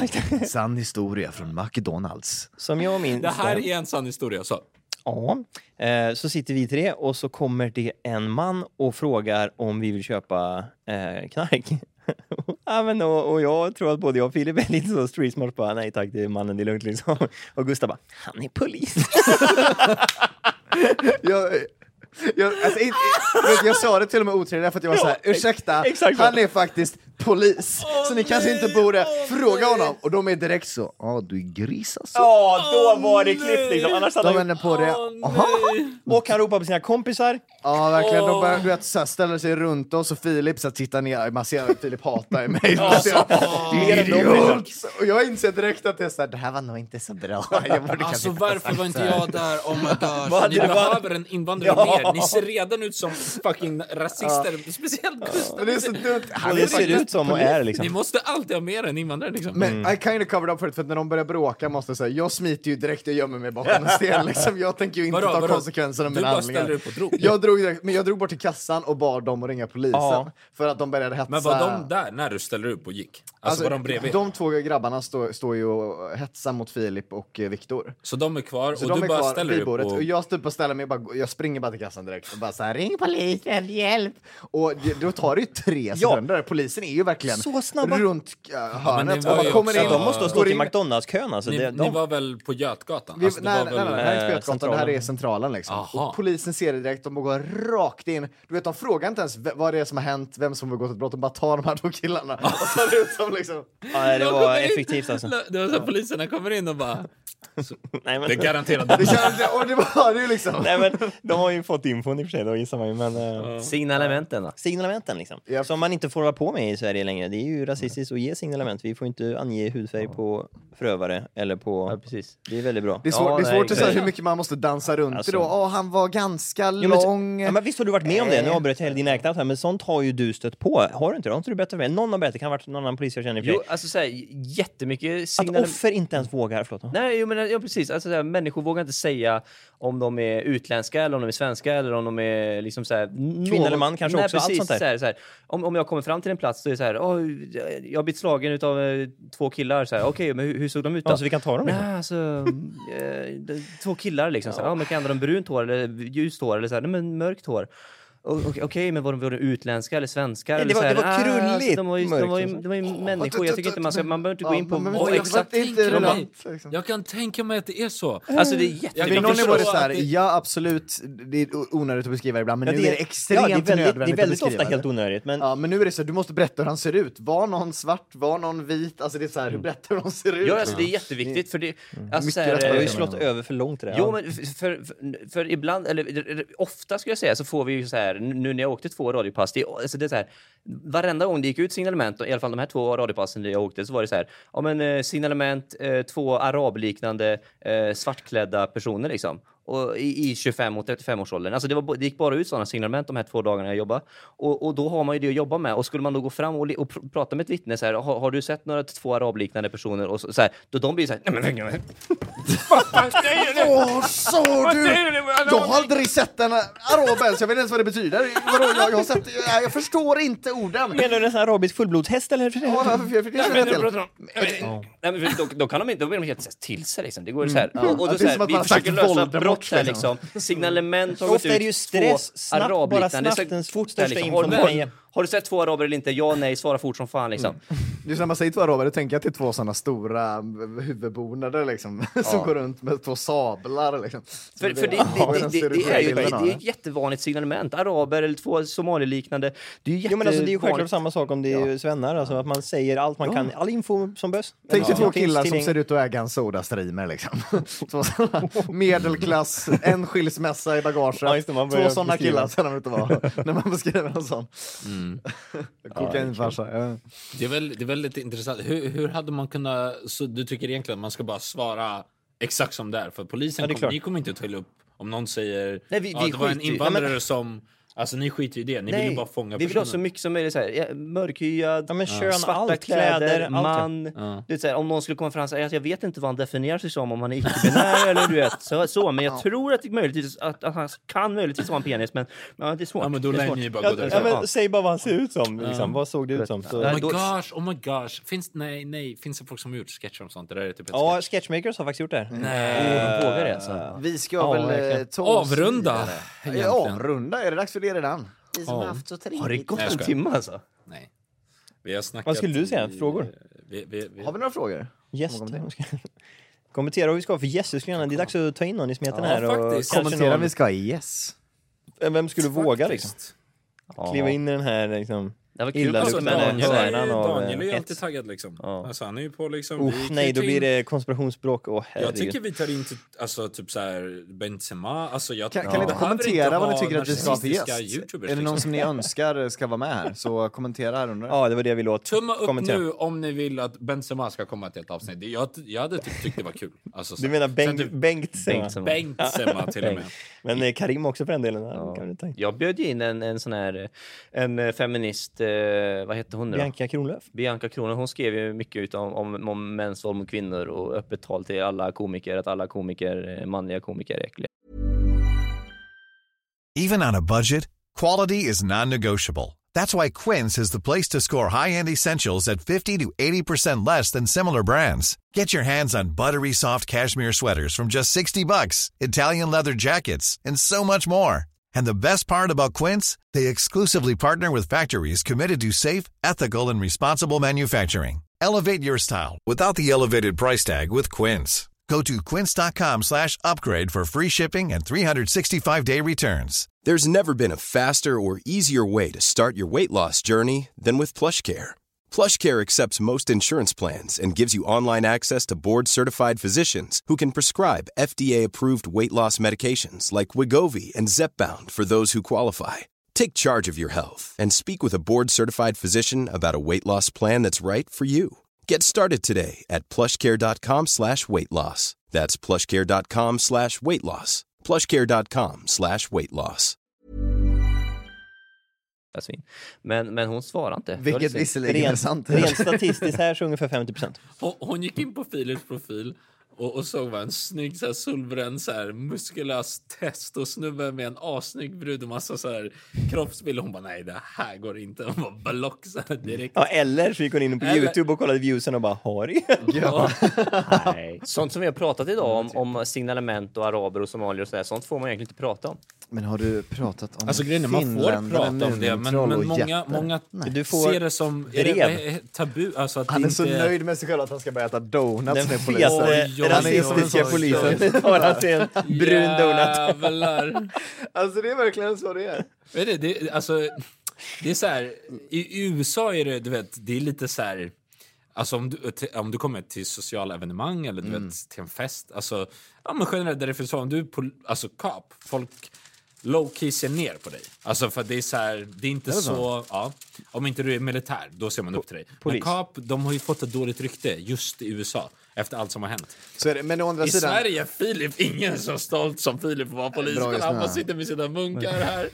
Sann historia från McDonalds. som jag minns Det här det. är en sann historia, så. Ja, eh, så sitter vi tre och så kommer det en man och frågar om vi vill köpa eh, knark. Ja, men och, och jag tror att både jag och Filip är lite så street smart bara, nej tack, det är mannen, det är lugnt liksom. Och Gustav bara, han är polis. Jag, jag, alltså, inte, vet, jag sa det till och med otrevligt för att jag var så här, ursäkta, exakt. han är faktiskt polis, oh, så ni kanske inte borde fråga honom. Och de är direkt så, ja du är gris alltså. Ja, då var det klippt liksom. Annars hade de vänder på det. Oh, och han ropar på sina kompisar. Ja, verkligen. De börjar, du vet, så här, ställer sig runt oss och Filip så tittar ner. Man ser att Filip hatar mig. Man ser, idiot! Och jag inser direkt att det är så här, det här var nog inte så bra. Jag alltså varför var inte jag där? Oh my gosh. Ni behöver en invandrare ja. mer. Ni ser redan ut som fucking rasister. Ja. Speciellt Gustav. Ja. Det är så dumt. Han det ser ut som och är liksom. Ni måste alltid ha mer än invandrare liksom. Men mm. I kind of covered up för det, för att när de börjar bråka måste jag säga, jag smiter ju direkt och gömmer mig bakom en sten liksom. Jag tänker ju inte vadå, ta vadå? konsekvenserna av mina handlingar. Du bara ställde upp och drog. Jag drog direkt, men jag drog bort till kassan och bad dem att ringa polisen. Ja. För att de började hetsa. Men var de där när du ställde upp och gick? Alltså, alltså var de bredvid? De två grabbarna står stå ju och hetsar mot Filip och eh, Viktor. Så de är kvar så och de du är bara kvar ställer upp och... och jag stup och ställer mig och bara, jag springer bara till kassan direkt och bara så här, ring polisen, hjälp. Och det, då tar det ju tre sekunder. Ja. Polisen är ju verkligen så snabba runt uh, hörnet. Ja, och kommer in, in, de måste ha stått i McDonalds-kön alltså. Ni, det, de... ni var väl på Götgatan? Vi, alltså, nej, var nej, väl... nej, nej, nej, inte på Götgatan, det här är centralen liksom. Aha. Och polisen ser det direkt, de går rakt in. Du vet, de frågar inte ens vad det är som har hänt, vem som har gått ett brott, de bara tar de här två killarna och tar ut som liksom... Ja, det var effektivt alltså. Det var så att poliserna kommer in och bara... Så, nej, men... Det är garanterat. Det garanterat, och det var det ju liksom. Nej, men de har ju fått infon i och för sig, då gissar man ju, men... Uh... Signalementen då? Signalementen liksom. Yep. Som man inte får vara på med i Sverige längre. Det är ju rasistiskt att ge signalement. Vi får inte ange hudfärg på förövare eller på... Ja, precis. Det är väldigt bra. Det är svårt, ja, det är svårt nej, att säga hur mycket man måste dansa runt alltså. Då. Åh, han var ganska ja, men, lång. Ja, men visst har du varit med om det. Nu avbröt jag hela din äkta här, men sånt har ju du stött på. Har du inte det? Har inte du berättat för mig? Någon har berättat. Det kan ha varit någon annan polis jag känner i för Jo, alltså såhär, jättemycket signal... Att offer inte ens vågar, förlåt. Nej, jo, men ja, precis. Alltså, såhär, människor vågar inte säga om de är utländska eller om de är svenska eller om de är liksom såhär... Kvinna någon... eller man kanske nej, också, precis, allt sånt där. Såhär, såhär. Om, om jag kommer fram till en plats så är det såhär, oh, jag har blivit slagen utav eh, två killar. Okej, okay, men hur, hur såg de ut då? Ja, så vi kan ta dem liksom. Nej, alltså... eh, två killar liksom. Ja, men kan de brunt hår eller ljust hår eller såhär, nej men mörkt hår. Okej, okay, men var de, var de utländska eller svenskar? Nej, det, var, eller det var krulligt. Ah, alltså, de var ju, de var ju, de var ju oh, människor. Jag tycker inte man ska, man behöver inte gå in på... Men, oh, jag, exakt. Inte relevant, liksom. Jag kan tänka mig att det är så. Alltså det är jätteviktigt. Någon nivå är det så här, ja absolut, det är onödigt att beskriva ibland, men ja, nu det, är det extremt ja, det är väldigt, nödvändigt det är väldigt att beskriva ofta helt onödigt. Men... Ja, men nu är det så, du måste berätta hur han ser ut. Var någon svart, var någon vit? Alltså det är så här, hur berättar hur de ser ut? Ja, alltså det är jätteviktigt för det... Alltså, så här, jag har ju slått över för långt det. Jo, men för, för, för ibland, eller ofta skulle jag säga, så får vi ju så här, nu när jag åkte två radiopass, det, alltså det är så här, varenda gång det gick ut signalement, i alla fall de här två radiopassen där jag åkte, så var det så här, ja men eh, signalement, eh, två arabliknande eh, svartklädda personer liksom. Och i, i tjugofem och trettiofem års åldern. Alltså det, var, det gick bara ut sådana signalement de här två dagarna jag jobbade. Och, och då har man ju det att jobba med. Och skulle man då gå fram och, och pr- prata med ett vittne så här, har, har du sett några två arabliknande personer? Och så, så här, då de blir så här, nej men åh, så du! Jag har aldrig sett en arabel, så jag vet inte ens vad det betyder. Vadå, jag, jag, har sett, jag, jag förstår inte orden. Menar du en sån här arabisk fullblodshäst eller? Ja, för, för, för, Nej, men då, då kan de inte, då blir de helt till sig liksom. Det går så här. Mm. Och, och då ja, så här, vi försöker lösa brott här liksom. Signalement har gått ofta är det ju stress, snabbt, bara snabbt, den största liksom. informationen. Har du sett två araber eller inte? Ja, nej, svara fort som fan liksom. Mm. Just när man säger två araber, då tänker jag till två sådana stora huvudbonader liksom, ja. Som går runt med två sablar liksom. För, det, för det, ja, det, det, det, är ju det är ett jättevanligt signalement. Araber eller två somaliliknande. Det är ju jo, men alltså, det är ju självklart samma sak om det är ja. Svennar, alltså att man säger allt man ja. kan, all info som behövs. Tänk dig ja. två killar som ser ut att äga en Soda-streamer liksom. Två sådana medelklass, en skilsmässa i bagaget. Ja, det, två sådana killar ser de ut att vara när man beskriver en sån. Mm. Kokainfarsa. Ja. Det är väl det är väldigt intressant. Hur, hur hade man kunnat, så du tycker egentligen att man ska bara svara exakt som det är, för polisen ja, kom, ni kommer inte ta upp om någon säger nej, vi, ja, vi det var en invandrare ja, men... som alltså ni skiter i det, ni nej, vill ju bara fånga vi vill ha så mycket som möjligt så här, ja, mörkhyad, ja, men kön, svarta allt, kläder, kläder man ja. Du vet, så här, om någon skulle komma fram och säga jag vet inte vad han definierar sig som, om han är icke-binär eller du vet, så, så men jag ja. tror att det är möjligtvis att, att han kan möjligtvis vara en penis, men, men det är svårt. Ja, men då lär ni bara ja, gå där. Ja, men säg bara vad han ser ut som, liksom. Ja. Vad såg det ut som? Så. Oh my gosh, oh my gosh. Finns, nej, nej, finns det folk som har gjort sketcher om sånt? Det där är typ ett ja, sketch. Sketchmakers har faktiskt gjort det. Nej. Oh, de vågar det alltså. Vi ska ja, väl ta avrunda. Ja, avrunda, är det dags för det redan? Vi som ja. haft så har det gått en timme alltså? Nej. Vi har snackat. Vad skulle du säga? Frågor? Vi, vi, vi... Har vi några frågor? Yes. Kommentera vad vi ska ha för yes. Det är dags att ta in någon i smeten ja, här. Faktiskt. Och kommentera någon... vi ska ha yes. Vem skulle Faktiskt. våga liksom? Kliva in i den här liksom... Det var kul. Illa Alltså, luktar Daniel, kärnan är, av, Daniel är ju eh, alltid hets. taggad liksom. Ja. Alltså, han är ju på liksom... Uff, vi kan nej, ju då ta blir in- det konspirationsspråk. Åh, Jag herregud. tycker vi tar in typ, alltså, typ så här Benzema. Alltså, jag, Kan, jag kan ni inte behöver kommentera vad ni ha tycker att vi ska ha för narcissistiska gäst? YouTubers, Är det någon liksom. som ni önskar ska vara med här? Så kommentera här under. Ja, det var det jag ville åt. Tumma upp Kommentera. nu om ni vill att Benzema ska komma till ett avsnitt. Det- Jag, jag hade typ tyckt det var kul. Alltså, så. Du menar Sen Bengt, typ Bengt, Bengt som- Benzema till och med. Men eh, Karim också för den delen. Ja. Ja. Kan vi ta in. Jag bjöd ju in en, en sån här en eh, feminist, eh, vad hette hon nu då? Bianca Kronlöf. Bianca Kronlöf. Hon skrev ju mycket om, om, om mäns våld mot kvinnor och öppet tal till alla komiker att alla komiker, eh, manliga komiker är äckliga. Even on a budget, quality is non-negotiable. That's why Quince is the place to score high-end essentials at fifty to eighty percent less than similar brands. Get your hands on buttery soft cashmere sweaters from just sixty bucks, Italian leather jackets, and so much more. And the best part about Quince, they exclusively partner with factories committed to safe, ethical, and responsible manufacturing. Elevate your style without the elevated price tag with Quince. Go to quince.com slash upgrade for free shipping and three sixty-five day returns. There's never been a faster or easier way to start your weight loss journey than with PlushCare. PlushCare accepts most insurance plans and gives you online access to board-certified physicians who can prescribe F D A-approved weight loss medications like Wegovy and Zepbound for those who qualify. Take charge of your health and speak with a board-certified physician about a weight loss plan that's right for you. Get started today at plushcare.com slash weight loss. That's plushcare.com slash weight loss. plushcare.com slash weight loss. Men, men hon svarar inte. Vilket visserligen är Rent, sant. rent statistiskt här så ungefär femtio procent. Hon, hon gick in på Philips profil och, och såg en snygg så här, solbränd, så här, muskulös testosnubbe med en asnygg brud och massa så här, kroppsbild. Hon bara, nej, det här går inte. Hon bara block så här direkt. Ja, eller så gick hon in på Eller- YouTube och kollade viewsen och bara, har du? Ja. Nej. Sånt som vi har pratat idag om, om signalement och araber och somalier och sådär, sånt får man egentligen inte prata om. Men har du pratat om Alltså grejen är, man får prata om det, men, men många, många Du får ser det som är det, drev. är tabu. Alltså att Han det är så inte... nöjd med sig själv att han ska börja äta donuts Den med polisen. fetaste Oj, oj, rasistiska oj, oj, polisen oj. tar han till en brun donut. Jävlar. Alltså det är verkligen så det är. Vet du, det, alltså, det är så här, i U S A är det, du vet, det är lite så här, alltså om du, till, om du kommer till sociala evenemang eller du Mm. vet, till en fest, alltså, ja men generellt där det finns så, om du är pol, alltså cop, folk low-key ser ner på dig. Alltså för det är så här, det är inte Är det så, så? ja, om inte du är militär, då ser man upp till dig. Polis. Men cop, de har ju fått ett dåligt rykte just i U S A efter allt som har hänt. Så är det. Men å andra I sidan... Sverige är Filip ingen så stolt som Filip var polis. Bra just Han nu, bara ja. sitter med sina munkar här.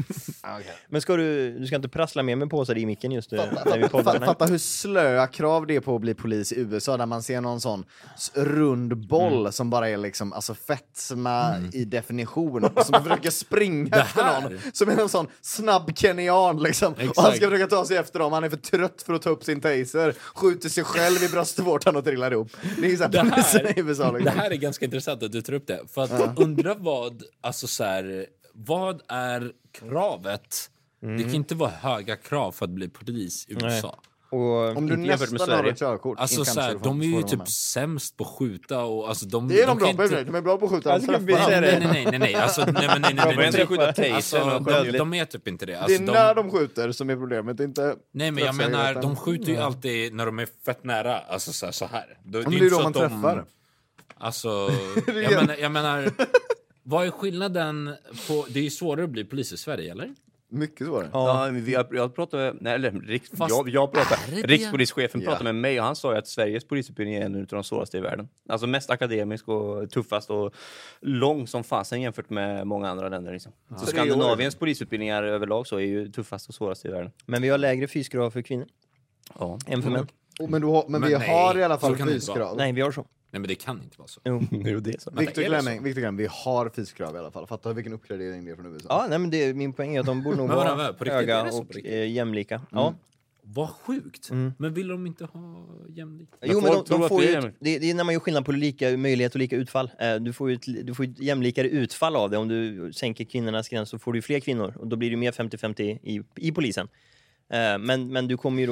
Men ska du, du ska inte prassla med mig på sig i micken just nu när vi poddar. Fatta, fatta hur slöa krav det är på att bli polis i U S A, där man ser någon sån s- rund boll Mm. som bara är liksom, alltså fetma i definition, och som försöker springa efter här. någon som är en sån snabb kenyan liksom. Och han Exakt. ska försöka ta sig efter dem, han är för trött för att ta upp sin taser, skjuter sig själv i bröstvårtan och trillar ihop. Det är ju såhär Det polisen här, i U S A det liksom. här är ganska intressant att du tar upp det. För att undra vad, alltså så här, vad är kravet? Det kan inte vara höga krav för att bli polis i U S A. Och Om du inte jämfört med nästan har Sverige. ett körkort. Alltså inte så här, kanske, du får- de är ju får vara typ med. sämst på att skjuta och alltså de, Det är de kan bra på, inte- de är bra på att skjuta. Jag skulle De vilja träffar. säga Nej, nej, nej, nej, nej, alltså, nej, men nej, nej, nej, De inte nej. skjuta tasern Alltså, och de, dödligt. de är typ inte det. Det Alltså, är när de skjuter som är problemet, inte... Nej, men jag menar, träffsäkerheten. de skjuter ju alltid när de är fett nära. Alltså så här. Så här. Då, men ju det är inte då så man att de- träffar. Alltså, jag menar, jag menar, vad är skillnaden på... Det är ju svårare att bli polis i Sverige, eller? Mycket svårare. Ja, men vi, jag, jag pratade, nej, eller, riks, Fast jag, jag pratade, är det- rikspolischefen Ja. pratade med mig och han sa ju att Sveriges polisutbildning är en av de svåraste i världen. Alltså mest akademisk och tuffast och lång som fasen jämfört med många andra länder. Liksom. Så Tre Skandinaviens polisutbildningar överlag så är ju tuffast och svårast i världen. Men vi har lägre fyskrav för kvinnor Ja. än för män. Oh, men du har, men, Men vi nej, har i alla så fall kan det inte vara. fyskrav. Nej, vi har så. Nej, men det kan inte vara så. Jo. Jo, det är så. Victor är det Glemming, Victor Glemming, vi har fyskrav i alla fall. Fatta vilken uppgradering det är från U S A. Ja, nej, men det är min poäng är att de borde nog Men vadå, vara på riktigt? Är höga det så på och riktigt? eh, jämlika. Ja. Vad sjukt. Men vill de inte ha jämlikt? Jo, men de, folk tror de att får det ju, är ett- jämlikt. det, det är när man gör skillnad på lika möjlighet och lika utfall. Eh, Du får ju ett, du får ju ett jämlikare utfall av det. Om du sänker kvinnornas gräns så får du fler kvinnor. Och då blir det mer femtio femtio i, i polisen. Eh, Men, men du kommer ju då...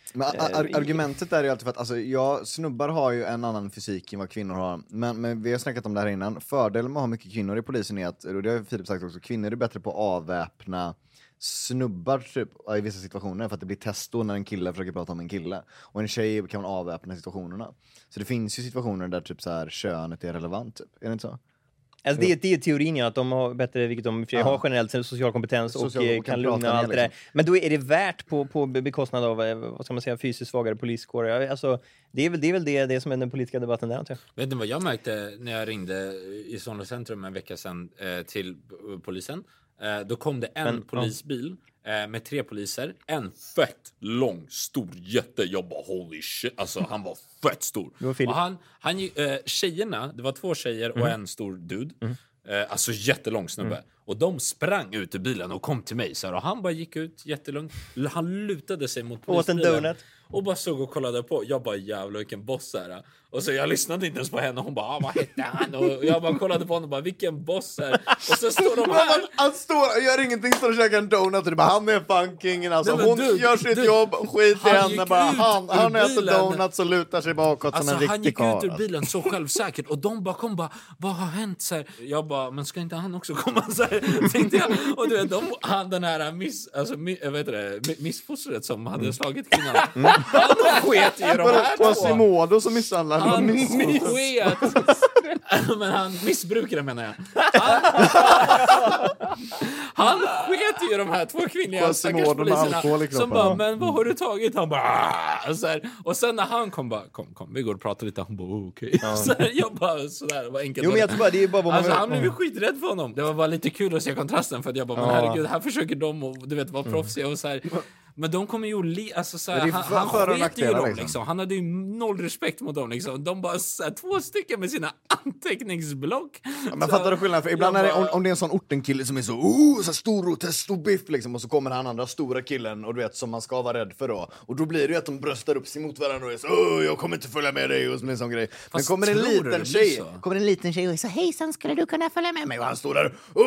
Men ar- argumentet där är ju alltid för att alltså, jag, snubbar har ju en annan fysik än vad kvinnor har. Men, men vi har snackat om det här innan. Fördelen med att ha mycket kvinnor i polisen är att, och det har Filip sagt också, kvinnor är bättre på att avväpna snubbar typ, i vissa situationer för att det blir testo när en kille försöker prata om en kille. Och en tjej kan avväpna situationerna. Så det finns ju situationer där typ så här könet är relevant typ. Är det inte så? Alltså det, det är teorin, ja, att de har bättre, vilket de ja. har generellt, social kompetens och, social, och kan, kan lugna allt det där. Liksom. Men då är det värt på, på bekostnad av, vad ska man säga, fysiskt svagare poliskårer. Alltså, det är väl det, är väl det, det som är den politiska debatten där, tror jag. Vet ni vad jag märkte när jag ringde i Solna centrum en vecka sedan eh, till polisen? Eh, då kom det en Men, polisbil ja. eh, med tre poliser. En fett lång, stor jätte. Jag bara, holy shit. Alltså, han var fett stor. Och han, han, eh, tjejerna, det var två tjejer mm. och en stor dude. Mm. Eh, alltså jättelång snubbe. Mm. Och de sprang ut ur bilen och kom till mig. Så här, och han bara gick ut jättelugnt. Han lutade sig mot polisbilen. Åt en donut. Och bara såg och kollade på. Jag bara, jävlar vilken boss är det. Och så jag lyssnade inte ens på henne. Hon bara, ah, vad hette han? Och jag bara kollade på honom och bara, vilken boss är. Och så står de här. Han står, gör ingenting, står och käkar en donut. Och det bara, han är fan kingen. Alltså. Nej, hon du, gör sitt du, jobb, skit i henne. Bara, han han äter donuts och lutar sig bakåt alltså, som en riktig karl. Han gick ut ur bilen så självsäkert. Och de bara kom bara, vad har hänt? Så här, jag bara, men ska inte han också komma? Så här, tänkte jag. Och du vet, de, han den här miss, alltså, miss, jag vet det, missfostret som hade slagit kvinnan. Mm. Han sket i de här två. Quasimodo som misshandlar. Han sket. Men han missbrukade, menar jag. Han, han sket i de här två kvinnliga stackarspoliserna som bara, men vad har du tagit? Han bara, så här. Och sen när han kom bara, kom, kom, vi går och pratar lite. Han bara, okej. Okay. Ja. Så här, jag bara, sådär, vad enkelt. Jo, men jag tror bara, det är bara vad man alltså, han blev skiträdd för honom. Det var bara lite kul att se kontrasten, för att jag bara, men herregud, här försöker de och, du vet, vara proffsiga och så här. Men de kommer ju li- alltså så här, han, han sket ju dem liksom. liksom. Han hade ju noll respekt mot dem liksom. De bara så här, två stycken med sina anteckningsblock. Ja, men fattar du skillnaden? För ibland bara... är det, om, om det är en sån ortenkille som är så, oh, så stor och testo biff liksom, och så kommer han andra stora killen och du vet, som man ska vara rädd för då. Och då blir det ju att de bröstar upp sig mot varandra och är så, oh, jag kommer inte följa med dig och en sån grej. Men kommer en liten tjej, kommer en liten tjej och säger, hejsan, skulle du kunna följa med mig? Och han står där, oh,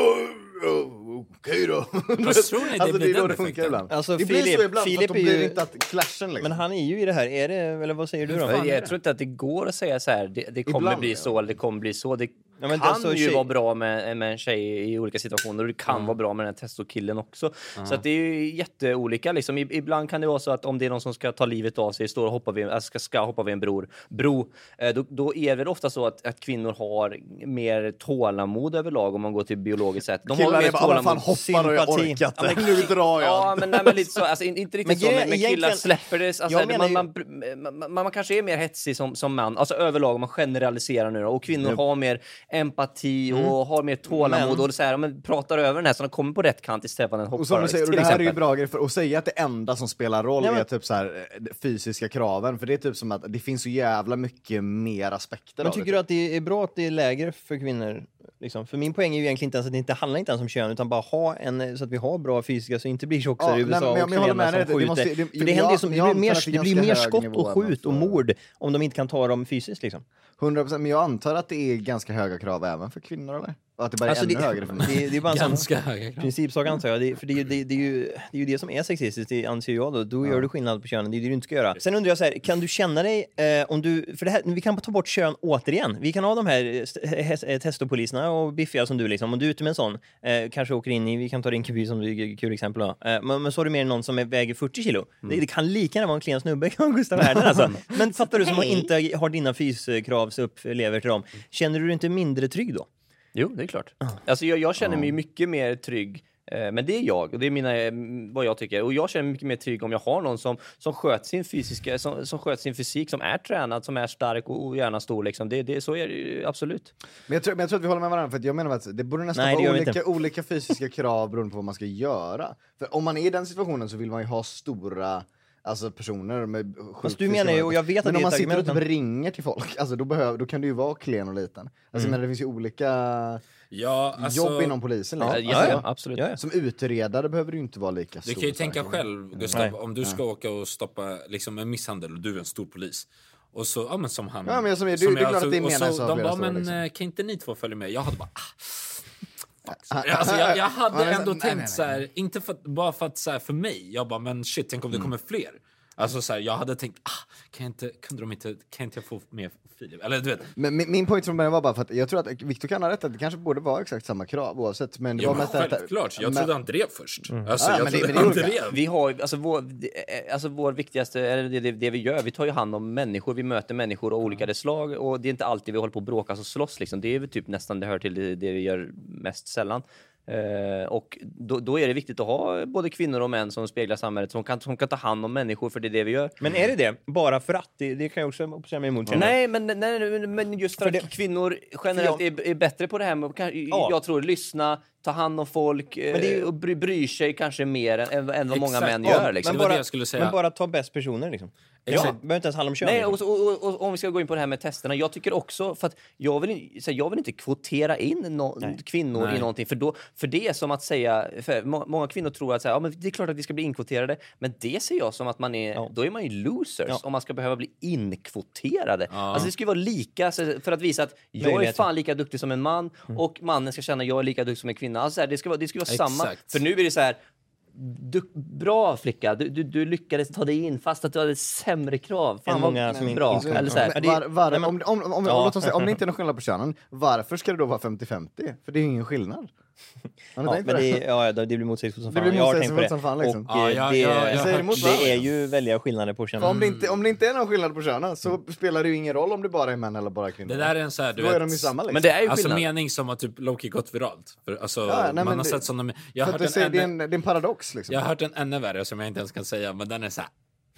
oh, okej då. Fast tror ni det alltså, blir det den funkar ibland. Alltså, det Filip, blir så ibland Filip att de blir inte att clashen liksom. Men han är ju i det här, är det, eller vad säger du då? Jag, jag tror inte att det går att säga så här, det, det kommer ibland, bli så, eller det kommer bli så. Det ja, men kan alltså, ju tjej... vara bra med, med en tjej i olika situationer, och det kan mm. vara bra med den här testokillen också. Mm. Så att det är ju jätteolika liksom. Ibland kan det vara så att om det är någon som ska ta livet av sig, står och hoppar vid, ska, ska hoppa vid en bror, bro, då, då är det väl ofta så att, att kvinnor har mer tålamod överlag om man går till biologiskt sätt. De killar har mer tålamod, fan hoppar och jag orkat. Ja, men, nu drar jag. Ja, men, nej, men lite så, alltså, inte riktigt men, så, men, men killar egentligen... släpper det. Alltså, man, ju... man, man, man, man kanske är mer hetsig som, som man, alltså överlag om man generaliserar nu då, och kvinnor mm. har mer empati och mm. har mer tålamod men... och så här, men pratar över den här så de kommer på rätt kant istället för den hoppar. Och som du säger, och det här exempel. Är ju bra grejer för att säga att det enda som spelar roll ja, men... är typ så här fysiska kraven, för det är typ som att det finns så jävla mycket mer aspekter. Men tycker det. Du att det är bra att det är lägre för kvinnor? Liksom. För min poäng är ju egentligen inte ens att det inte handlar inte ens om kön, utan bara ha en, så att vi har bra fysiska så inte blir tjockare ja, i U S A nej, och klena som skjuter. Det, det, för det händer ju som, det blir mer, det blir mer skott och skjut och mord om de inte kan ta dem fysiskt liksom. hundra procent, men jag antar att det är ganska höga krav även för kvinnor, eller? Och att det bara är alltså ännu det, högre för mig. Det, det är bara en ganska sån höga krav. Principsak antar jag. Det, för det är, ju, det, det, är ju, det är ju det som är sexistiskt, det anser jag då. Då gör ja. Du skillnad på könen, det är det du inte ska göra. Sen undrar jag så här, kan du känna dig, eh, om du, för det här, vi kan ta bort kön återigen. Vi kan ha de här testopoliserna och biffiga som du liksom, om du är ute med en sån, eh, kanske åker in i, vi kan ta Rinkeby som ett kul exempel då. Eh, men, men så har du mer någon som är, väger fyrtio kilo. Mm. Det, det kan lika gärna vara en klen snubbe, kan Gustav Härden alltså. Men fattar du som inte har dina fyskravs upplever till dem, känner du dig inte mindre trygg då? Jo, det är klart. Uh. Alltså jag, jag känner mig mycket mer trygg. Eh, men det är jag. Och det är mina, vad jag tycker. Och jag känner mig mycket mer trygg om jag har någon som, som sköter sin fysiska, som, som sköter sin fysik, som är tränad, som är stark och, och gärna stor. Liksom. Det, det, så är det absolut. Men jag, tror, men jag tror att vi håller med varandra. För att jag menar att det borde nästan Nej, vara olika, olika fysiska krav beroende på vad man ska göra. För om man är i den situationen så vill man ju ha stora... Alltså personer med sjukt. Du menar ju, och jag vet att men det om man sitter argument, och ringer till folk, alltså då, behöver, då kan det ju vara klen och liten. Alltså mm. men det finns ju olika ja, alltså, jobb inom polisen. Ja, liksom. ja, ja, ja, absolut. Ja, ja. Som utredare behöver du inte vara lika stor. Du kan ju tänka själv, Gustav, mm. om du ska ja. Åka och stoppa liksom en misshandel och du är en stor polis. Och så, ja men som han... Ja, men som är, som du, är, det är klart att det menar så. så de bara, men liksom. Kan inte ni två följa med? Jag hade bara... Ah. Alltså, jag, jag hade ändå nej, tänkt nej, nej. Så här, inte för, bara för att så här, för mig, jag bara, men shit, tänk om det kommer fler. Alltså så här, jag hade tänkt, ah, kan jag inte, kunde de inte, kan inte jag få med Filip? Eller du vet. Men min, min point från början var bara för att jag tror att Victor kan ha rätt att det kanske borde vara exakt samma krav oavsett. Men det Ja, var men mest att- självklart. Jag men- trodde han drev först. Alltså, Ja, jag men det- trodde men det är han olika. drev. Vi har, alltså vår, alltså vår viktigaste, eller det, det, det vi gör, vi tar ju hand om människor, vi möter människor av olika slag och det är inte alltid vi håller på att bråka och slåss liksom. Det är väl typ nästan, det hör till det, det vi gör mest sällan. Uh, och då, då är det viktigt att ha både kvinnor och män som speglar samhället, som kan, som kan ta hand om människor, för det är det vi gör. Men är det det? Bara för att? Det, det kan jag också opposera mig emot. Nej, men, nej, men just för, För att det- kvinnor generellt är, är bättre på det här med, kan, Ja. jag tror, lyssna, ta hand om folk Men det är ju- eh, och bry, bryr sig kanske mer än, än, än vad många Exakt. män Ja, gör. Liksom. det Men var bara, det jag skulle säga. men bara ta bäst personer liksom. Ja, Exakt. det behöver inte ens handla om kön. Nej, liksom. och, så- och, och, och om vi ska gå in på det här med testerna. Jag tycker också, för att jag vill, in- så här, jag vill inte kvotera in no, kvinnor Nej. i någonting. För, då, för det är som att säga, för må, många kvinnor tror att så här, ja, men det är klart att vi ska bli inkvoterade. Men det ser jag som att man är, Ja. då är man ju losers Ja. om man ska behöva bli inkvoterade. Alltså det ska ju vara lika, så, för att visa att jag är Möjligheter. fan lika duktig som en man och mannen ska känna att jag är lika duktig som en kvinna. Alltså, så här, det ska vara, det ska vara samma. Exakt. För nu är det så här, du, bra flicka, du, du, du lyckades ta dig in fast att du hade sämre krav. Fan Än vad många som bra. inte- Eller så här, Men det- var, var, nej, men- om, om, om, Ja. låt oss säga, om det inte är någon skillnad på könen, varför ska det då vara femtio femtio? För det är ju ingen skillnad. Har ni Ja, tänkt på men det? det, ja, det blir motsägelsefullt som Det fan. blir Jag har tänkt på motsägelsefullt det. som fan, liksom. Och Ja, eh, ja, det, ja, jag har säger hört emot det. det är ju väldiga skillnader på kön. För om, det inte, om det inte är någon skillnad på könen så spelar det ju ingen roll om det bara är män eller bara kvinnor. Det där är en så här, du Då vet, är de ju samma liksom. Men det är ju alltså skillnad. mening som har typ Loki gått viralt. För, alltså, Ja, nej, man men har det- sett sådana... Jag För har att hört det, en, säger, det, är ännu, en, det är en paradox liksom. jag har hört en ännu värre som jag inte ens kan säga, men den är så här.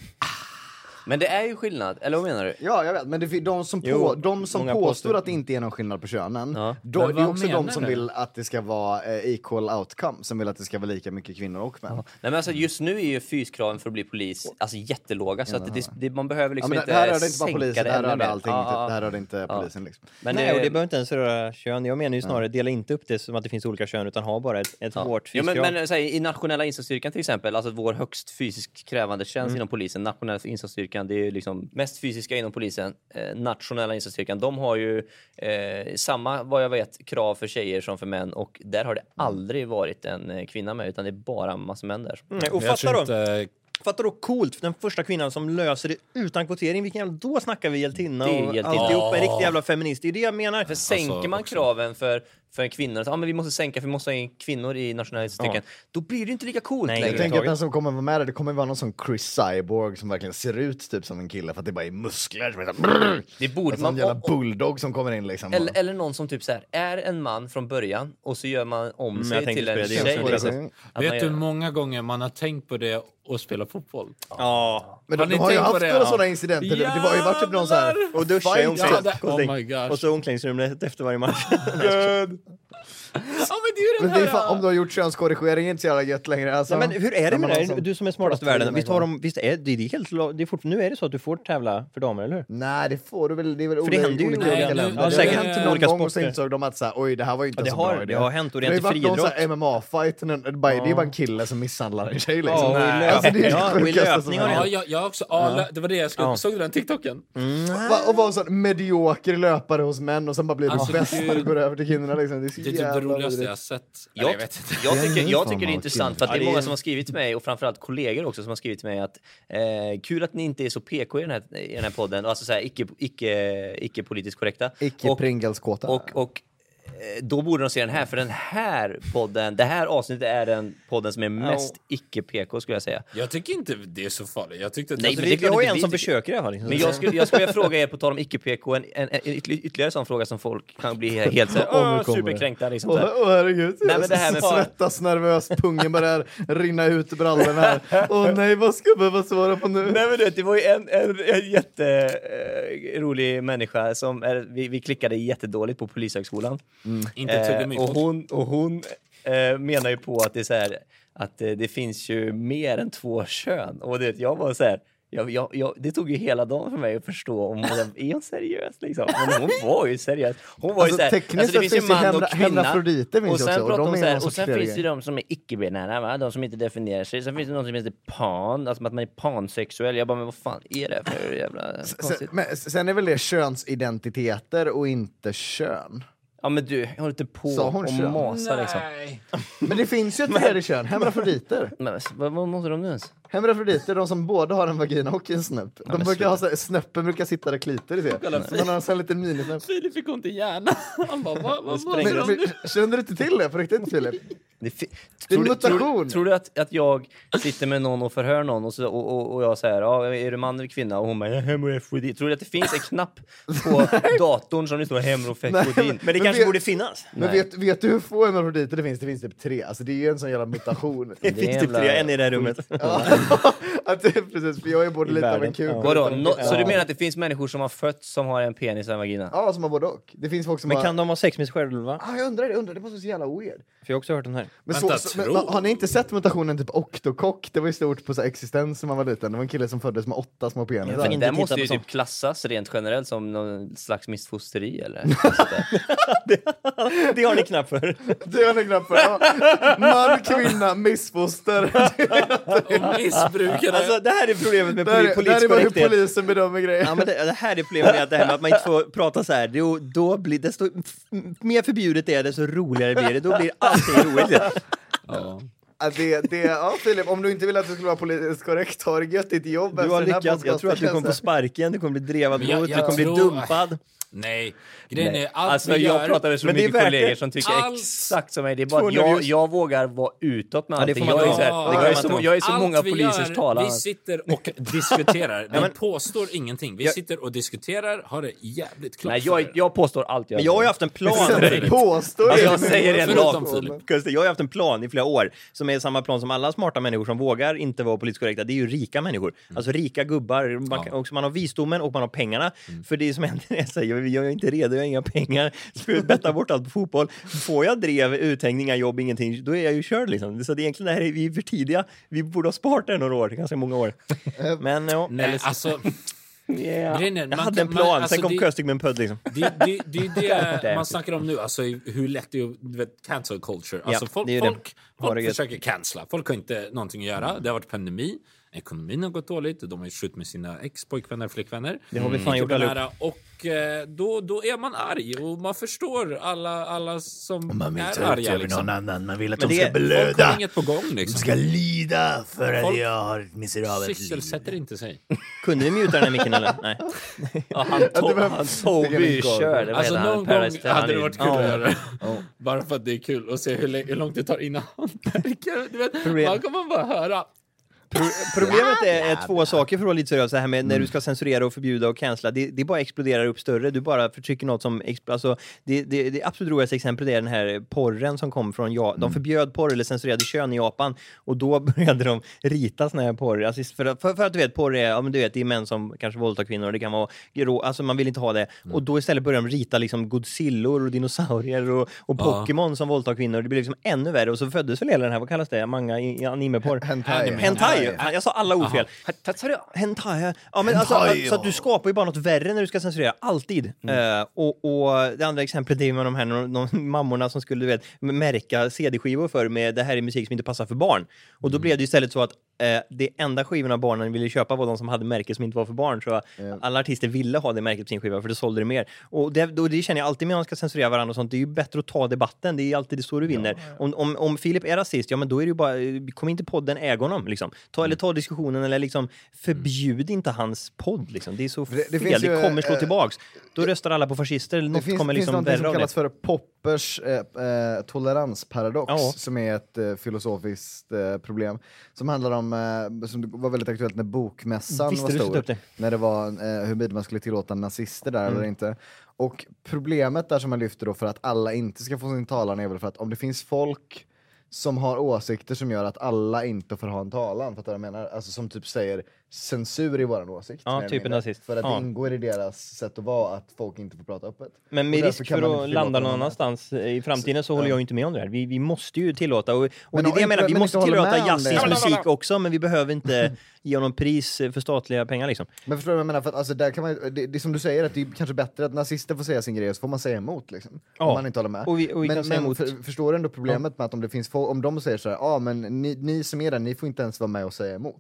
Men det är ju skillnad, eller vad menar du? Ja, jag vet, men det, de som, Jo, på, de som många påstår påstår. att det inte är någon skillnad på könen, Ja. då, Men det är vad också de menar som du? vill att det ska vara eh, equal outcome, som vill att det ska vara lika mycket kvinnor och män. Nej, men alltså, just nu är ju fyskraven för att bli polis alltså, jättelåga, så att det, det, man behöver Ja, liksom men det, inte det här rörde inte bara sänka polisen, det det här ännu rörde mer. allting. Ja, Det här rörde inte ja. polisen liksom. Men Nej, det, och det behöver inte ens röra kön. Jag menar ju snarare, dela inte upp det som att det finns olika kön, utan ha bara ett, ett ja. hårt Ja, men, fysiskt men så här, i nationella insatsstyrkan till exempel, alltså vår högst fysiskt krävande tjänst Mm. inom polisen, nationella insatsstyrkan, det är ju liksom mest fysiska inom polisen, eh, nationella insatsstyrkan, de har ju eh, samma, vad jag vet, krav för tjejer som för män, och där har det aldrig varit en eh, kvinna med, utan det är bara en massa män där. Mm, och Jag fatta tror då, inte... fatta då coolt, den första kvinnan som löser det utan kvotering, vilken jävla, då snackar vi hjältinna Det är och hjältinna. alltihop, en riktig jävla feminist. Det är det jag menar. För sänker Alltså, man också. kraven för, för en kvinna, att ah, men vi måste sänka för vi måste ha in kvinnor i nationella insatsstyrkan, Ja. då blir det inte lika coolt Nej, Jag längre. tänker att den som kommer vara med där, det kommer vara någon sån Chris Cyborg som verkligen ser ut typ som en kille, för att det bara är muskler som är så här, Det borde en sån man, jävla och- och- bulldog som kommer in liksom. Eller, eller någon som typ så här, är en man från början och så gör man om Mm, sig jag tänkte till en på det, det är tjej. också Liksom. det. Att man Vet du gör- hur många gånger man har tänkt på det och spelat fotboll? Ja. Men Har de, ni de har ju tänkt på haft det? några Ja. sådana incidenter. Det, det var ju varit typ någon så här Och duscha i fight. omklädningsrummet. Ja, det- oh my gosh. Och så omklädningsrummet efter varje match. Ja, men det är ju Men den det är här... fan, om du har gjort könskorrigering är det inte så jävla gött längre. Alltså, Nej, men hur är det när med man det? har sån- Du som är smartast i världen. Pratar Visst, har de, visst är det, det är helt, la- det är fort, nu är det så att du får tävla för damer, eller hur? Nej, det får du väl. Det är väl För det olika, händer ju olika, i olika olika- länder. Ja, det säkert har hänt i någon olika gång och så sporter. insåg de att så här, oj, det här var ju inte Ja, det så har- bra idé. det har hänt, och det är Det inte har ju varit någon friidrott. så här M M A-fight, en- en- bara- det är bara en kille som misshandlar en tjej liksom. Ja, och i Nej, löp- alltså, det är det ja, och i sjukaste löpning som har det hänt. Ja, jag, jag också. Ja, lö- det var det jag skulle... Ja. Såg du den TikToken? Va, och vara en sån medioker löpare hos män och sen bara blir du Alltså, bäst när du gud. går över till kvinnorna liksom. Det är så Det är typ det jävla roligaste jag vidrigt. har sett. Eller, Jag, jag vet inte. jag Det tycker, är jag fan tycker det är vad intressant kul. för att Ja, det är det är- många som har skrivit till mig, och framförallt kollegor också som har skrivit till mig att eh, kul att ni inte är så P K i den här, i den här podden, alltså så här, icke, icke, icke politiskt korrekta. Icke och, Pringles-kåta. och, och eh, då borde de se den här, för den här podden, det här avsnittet är den podden som är mest icke-P K, skulle jag säga. Jag tycker inte det är så farligt. Jag tyckte att... Nej, alltså, men Det det är är klart ju inte en vi som tycker. försöker i alla fall. liksom. Men jag skulle, jag skulle vilja fråga er, på tal om icke-P K, en, en, en ytterligare, ytterligare sån fråga som folk kan bli helt så här, Åh, nu åh, kommer det. superkränkta liksom. Åh, Så här. åh, herregud, Nej, jag men det här med- svettas nervöst, pungen börjar rinna ut ur brallorna här. Åh nej, vad ska jag behöva svara på nu? Nej men du vet, det var ju en, en, en jätterolig människa som är, vi, vi klickade jättedåligt på Polishögskolan. Inte tuggummi Eh, och på. hon, och hon eh, menar ju på att det är så här, att eh, det finns ju mer än två kön. Och det, jag var så här, jag, jag, jag, det tog ju hela dagen för mig att förstå om hon är hon seriös liksom. Men hon var ju seriös. Hon var Alltså, ju så här, tekniskt alltså, det sett finns ju finns det man och hemra- kvinna. hemafroditer finns Och ju sen också, och pratar de hon är så här, någon och sen sorts finns det ju grej. de som är icke-binära, va? De som inte definierar sig. Sen finns det någon som heter pan, alltså att man är pansexuell. Jag bara, men vad fan är det för jävla Sen, konstigt? men, sen är väl det könsidentiteter och inte kön? Ja men du, jag håller inte på Sa hon och kön? masar liksom. Men det finns ju ett tredje kön, hemafroditer. Men vad, vad måste de nu ens? Hemafroditer, de som både har en vagina och en snöpp. De men brukar sluta. ha så här, snöppen brukar sitta där klitoris i. Man har en sån liten minisnöpp. Filip fick ont i hjärnan. Han bara, vad, vad sprängde Men, måste de nu? men, känner du inte till det på riktigt, Filip? Det, fi- Det är tror, en du, tror, mutation. tror du att, att jag sitter med någon och förhör någon och, så, och, och, och jag säger, ja, är du man eller kvinna? Och hon bara, ja, hemorrofrodin. Tror du att det finns en knapp på datorn som det står hemorrofrodin? Men det Men kanske vet- borde finnas. Men vet, vet du hur få hemafroditer det finns? Det finns typ tre. Alltså det är ju en sån jävla mutation. Det finns typ jävla tre, en i det här rummet. Ja, att det, precis, för jag är både I lite av en världen. kuk. Ja. Vadå? No, så du menar att det finns människor som har fötts som har en penis och en vagina? Ja, som har både och. Det finns folk som Men har... kan de ha sex med sig själva? Ah, jag undrar det, jag undrar det. Det måste vara så jävla weird. För jag har också hört den här. Men, Vänta, så, så, men, tro. har ni inte sett mutationen typ Octocock? Det var ju stort på så här existens när man var liten. Det var en kille som föddes med åtta små penisar. Jag fick inte Den titta måste på ju sånt. typ klassas rent generellt som någon slags missfosteri eller? Det har ni knappt för. Det är en knapp för. Ja. Man, kvinna, missfoster. Och missbrukare. Alltså det här är problemet med Där, poli- är- där politisk är vad hur korrekthet. polisen bedömer grejer. Ja, men det, det här är problemet med att, det här med att man inte får prata så här. Då, då blir desto f- mer förbjudet det är, desto roligare blir det. Då blir allting roligt. Ja. Ja, det, det, ja, Filip, om du inte vill att det skulle vara politiskt korrekt, har du gött ditt jobb Du har efter den här lyckats. Jag tror att du kommer få podcasten. sparken, du kommer bli drevad Men jag- mot, jag du kommer bli tror- dumpad. Nej, grejen är allt Alltså vi jag gör... pratar med så Men det är mycket värt kollegor det. som tycker Allt- exakt som mig. Det är bara att tvåhundra jag, views. jag vågar vara utåt med Ja, det allting. får man Jag är, tro. så här, Ja, jag det är får så, man tro. jag är så Allt många vi polisers gör, talan. Vi sitter och diskuterar. Vi men- påstår ingenting. Vi Jag- sitter och diskuterar, har det jävligt klart Nej, för jag, er. jag påstår allt jag Men jag har ju haft en plan. Sen påstår Alltså, det. jag säger en Förutom lag. Filip. Gustav, jag har ju haft en plan i flera år som är samma plan som alla smarta människor som vågar inte vara politiskt korrekta. Det är ju rika människor. Alltså rika gubbar. Man, kan, också, man har visdomen och man har pengarna. För det som händer är så här, jag, jag är inte redo, jag har inga pengar. Ska jag betta bort allt på fotboll? Får jag drev, uthängning, inga jobb, ingenting, då är jag ju körd liksom. Så det är egentligen det här är vi är för tidiga. Vi borde ha sparat det några år, ganska många år. Men ja, Nej, eller så- alltså... yeah. grejen är, Jag man hade kan- en plan, man- alltså, sen kom det- Köstig med en pudd liksom. Det, det, det är det man snackar om nu, alltså hur lätt det är att, du vet, cancel culture. Alltså Ja, folk, det är ju det. folk, Har folk det gött. försöker cancella. Folk har inte någonting att göra. Det har varit pandemi. Ekonomin har gått dåligt. De har ju skjutit med sina ex-pojkvänner och flickvänner. Det har vi fan gjort Mycket allihop. nära. Och eh, då, då är man arg. Och man förstår alla, alla som Man vill är ta ut arga. över Liksom. någon annan. Man vill att Men de det- ska folk Folk har blöda. inget på gång. De Liksom. ska lida för att Folk jag har ett miserabelt liv. Sysselsätter inte sig. Kunde vi muta den här micken eller? Nej. Ja, han, to- var- han Toby kör. Det Alltså vet någon han, gång Paradise hade det Hotel. varit kul Ja. att göra det. Bara för att det är kul att se hur, lä- hur långt det tar innan han märker. Du vet, Problem. man kommer bara höra. Problemet är, är två saker för att vara lite seriös. Det här med när du ska censurera och förbjuda och cancella. Det, det bara exploderar upp större. Du bara förtrycker något som... Expl- alltså, det, det, det absolut roligaste exemplet är den här porren som kom från... Ja, de förbjöd porr eller censurerade kön i Japan. Och då började de rita såna här porr. Alltså, för, för, för att du vet, porr är... Ja, men du vet, det är män som kanske våldtar kvinnor. Och det kan vara... Rå, alltså man vill inte ha det. Och då istället började de rita liksom Godzillor och dinosaurier och, och Pokémon som våldtar kvinnor. Det blir liksom ännu värre. Och så föddes väl hela den här... Vad kallas det? Manga i, i animeporr. Hentai. Hentai. Fan, jag sa alla ord fel. Hentai. Ja, men alltså, Hentai, så att du skapar ju bara något värre när du ska censurera. Alltid. Eh, och, och det andra exemplet är med de här de, de mammorna som skulle, du vet, märka C D-skivor för med det här är musik som inte passar för barn. Och då blev det istället så att eh, det enda skivorna barnen ville köpa var de som hade märke som inte var för barn. Så alla artister ville ha det märket på sin skiva för det sålde det mer. Och det, då, det känner jag alltid med när man ska censurera varandra och sånt. Det är ju bättre att ta debatten. Det är alltid det så du vinner. Om, om, om Filip är rasist, ja men då är det ju bara, kom inte podden äg honom liksom. Ta, eller ta diskussionen eller liksom förbjud inte hans podd liksom. Det är så Det- det fel. finns Det ju, kommer slå eh, tillbaks. Då röstar alla på fascister eller Det något finns, kommer finns liksom någonting värre som av det. kallas för Poppers eh, eh, toleransparadox, Ja. som är ett eh, filosofiskt eh, problem som handlar om, eh, som var väldigt aktuellt när bokmässan Visste var du stor, skulle ta upp det? när det var eh, huruvida man skulle tillåta nazister där eller inte. Och problemet där som man lyfter då för att alla inte ska få sin talan är väl för att om det finns folk som har åsikter som gör att alla inte får ha en talan, för att jag menar, alltså som typ säger censur i våran åsikt. Ja, mer eller typ en mindre. nazist. För att Ja. det ingår i deras sätt att vara att folk inte får prata öppet. Men Och med därför risk kan man för inte att tillåta landa någon dem. annanstans i framtiden så håller jag ju inte med om det här. Vi, vi måste ju tillåta. Och, och Men det är om det jag menar, inte- vi men måste inte håller tillåta med om det. jazzins musik också, men vi behöver inte ge honom pris för statliga pengar liksom. Men förstår du vad jag menar? För att, alltså, där kan man, det, det är som du säger, att det är kanske bättre att nazister får säga sin grej och så får man säga emot liksom, Ja. om man inte håller med. Och vi- och vi men kan säga men emot. för, förstår du ändå problemet med att om det finns få, om de säger så här, ja ah, men ni, ni som är där, ni får inte ens vara med och säga emot.